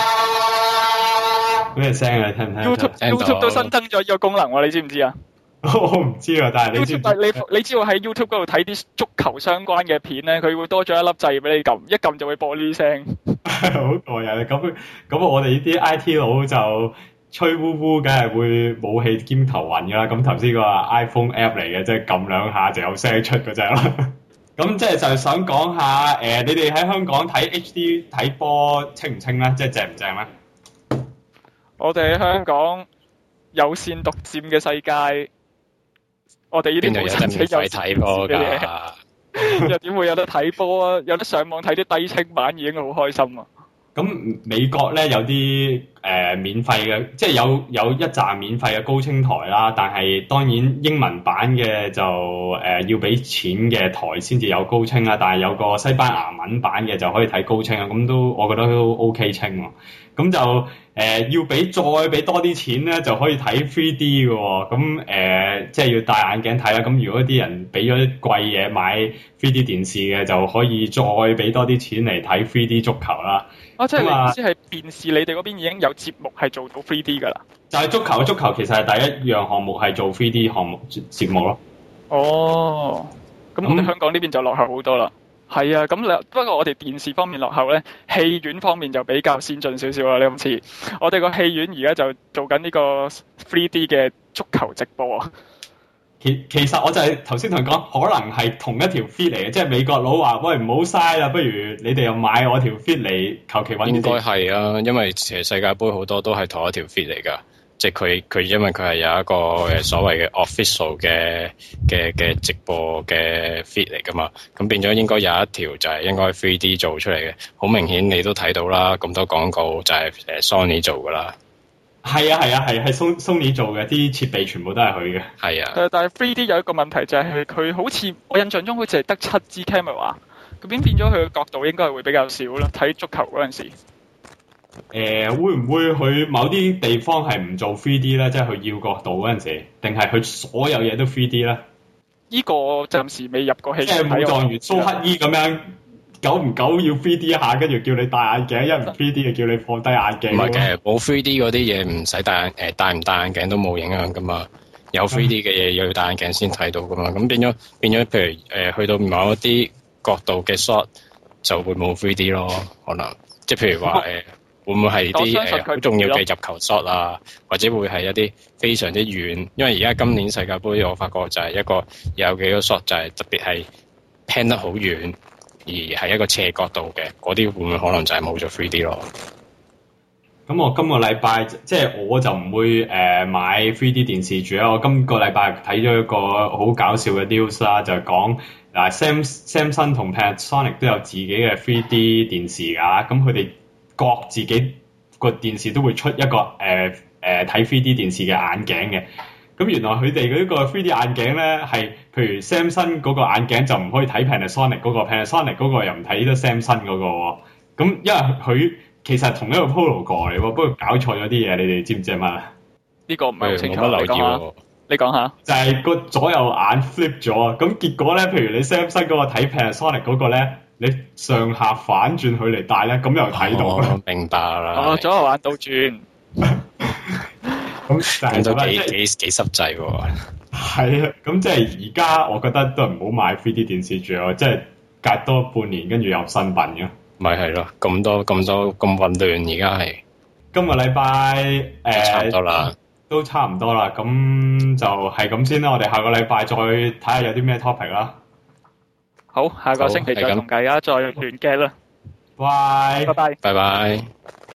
[SPEAKER 2] 咩聲啊？你聽唔聽
[SPEAKER 1] ？YouTube 都新增咗呢個功能喎，你知唔知啊？
[SPEAKER 2] 我唔知啊，但係你知唔知？
[SPEAKER 1] 你只要喺 YouTube 嗰度睇啲足球相關嘅片咧，佢會多咗一粒掣俾你撳，一撳就會播呢啲聲。
[SPEAKER 2] 好過癮！咁我哋呢啲 IT 佬就吹烏烏，梗係會武器兼頭暈㗎啦。咁頭先個 iPhone app 嚟嘅，即係撳兩下就有聲出嗰隻啦。咁即係就想講下你哋喺香港睇 HD 睇波清唔清咧？即係正唔正咧？
[SPEAKER 1] 我哋喺香港有線獨佔嘅世界。我哋呢啲冇申請有
[SPEAKER 3] 睇波㗎，
[SPEAKER 1] 又點會有得睇波啊？有得上網睇啲低清版已經好開心啊！
[SPEAKER 2] 咁美國咧有啲免費嘅，即係有一紮免費嘅高清台啦，但係當然英文版嘅就要俾錢嘅台先至有高清啦，但係有個西班牙文版嘅就可以睇高清啊，咁都我覺得都 OK 清喎。咁就要再俾多啲錢咧，就可以睇 3D 嘅喎。咁即係要戴眼鏡睇啦。咁如果啲人俾咗貴嘢買 3D 電視嘅，就可以再俾多啲錢嚟睇 3D 足球啦。
[SPEAKER 1] 即係你意思係電視你哋嗰邊已經有節目係做到 3D 㗎啦？
[SPEAKER 2] 就係足球其實係第一樣項目係做 3D 項目節目咯。
[SPEAKER 1] 哦，咁我哋香港呢邊就落後好多啦。係啊，咁不過我哋電視方面落後咧，戲院方面就比較先進少少啦。你今次我哋個戲院而家就做緊呢個 3D 嘅足球直播啊。
[SPEAKER 2] 其實我就係頭先同你講，可能係同一條 feed 嚟嘅，即係美國佬話：喂，唔好嘥啦，不如你哋又買我條 feed 嚟，求其揾啲。
[SPEAKER 3] 應該係啊，因為其實世界盃好多都係同一條 feed 嚟㗎。即係佢因為佢係有一個所謂嘅 official 嘅直播嘅 feed 嚟㗎嘛，咁變咗應該有一條就係應該 3D 做出嚟嘅，好明顯你都睇到啦，咁多廣告就係Sony 做㗎啦。
[SPEAKER 2] 係Sony 做嘅，啲設備全部都係佢嘅。係啊。
[SPEAKER 1] 但係 3D 有一個問題就係佢好似我印象中好似係得7支 camera，咁變咗佢嘅角度應該係會比較少啦。睇足球嗰陣時。
[SPEAKER 2] 會唔會佢某啲地方係唔做 3D 咧？即係佢要角度嗰陣時，定係佢所有嘢都 3D 咧？
[SPEAKER 1] 呢個暫時未入過戲。
[SPEAKER 2] 即係武狀元蘇乞兒咁樣，久唔久要 3D 一下，跟住叫你戴眼鏡，一唔 3D 就叫你放低眼鏡。
[SPEAKER 3] 唔係嘅，冇 3D 嗰啲嘢唔使戴眼戴唔戴眼鏡都冇影響噶嘛。有 3D 嘅嘢要戴眼鏡先睇到噶嘛。咁變咗，譬如去到某一啲角度嘅 shot 就會冇 3D 咯。可能即係譬如話會唔會係啲好重要嘅入球 shot 啊，或者會係一啲非常之遠？因為而家今年世界盃我發覺就係一個有幾個 shot 就係特別係 pan 得好遠，而係一個斜角度嘅，嗰啲會唔會可能就係冇咗 3D 咯？
[SPEAKER 2] 咁我今個禮拜即係我就唔會買 3D 電視住啦。我今個禮拜睇咗一個好搞笑嘅 news 啦，就係講嗱 Samsung 同 Panasonic 都有自己嘅 3D 電視㗎，咁佢哋各自己個電視都會出一個睇 3D 電視嘅眼鏡嘅， 咁原來佢哋嗰個 3D 眼鏡咧係，譬如 Samsung 嗰個眼鏡就唔可以睇 Panasonic 嗰個，Panasonic 嗰個又唔睇得 Samsung 嗰個喎。咁因為佢其實同一個 Polo 過嚟喎，不過搞錯咗啲嘢，你哋知唔知係乜啊？
[SPEAKER 1] 呢個唔係好清楚，
[SPEAKER 3] 冇乜留意喎。
[SPEAKER 1] 你講下。
[SPEAKER 2] 就係個左右眼 flip 咗啊！咁結果咧，譬如你 Samsung 嗰個睇 Panasonic 嗰個咧，你上下反轉佢嚟戴咧，咁又睇到啦。
[SPEAKER 3] 明白啦。
[SPEAKER 1] 左右眼倒轉。
[SPEAKER 3] 咁都幾濕滯喎。
[SPEAKER 2] 係啊，咁即係而家我覺得都唔好買 3D 電視住咯，即係隔多半年跟住有新品嘅。
[SPEAKER 3] 咪係咯，咁多咁混亂，而家係。
[SPEAKER 2] 今個禮拜
[SPEAKER 3] 差唔多啦。
[SPEAKER 2] 都差唔多啦，咁就係咁先啦。我哋下個禮拜再睇下有啲咩 topic 啦。
[SPEAKER 1] 好，下個星期再同大家再聯機啦。
[SPEAKER 2] 拜拜。
[SPEAKER 1] 拜拜。
[SPEAKER 3] 拜拜。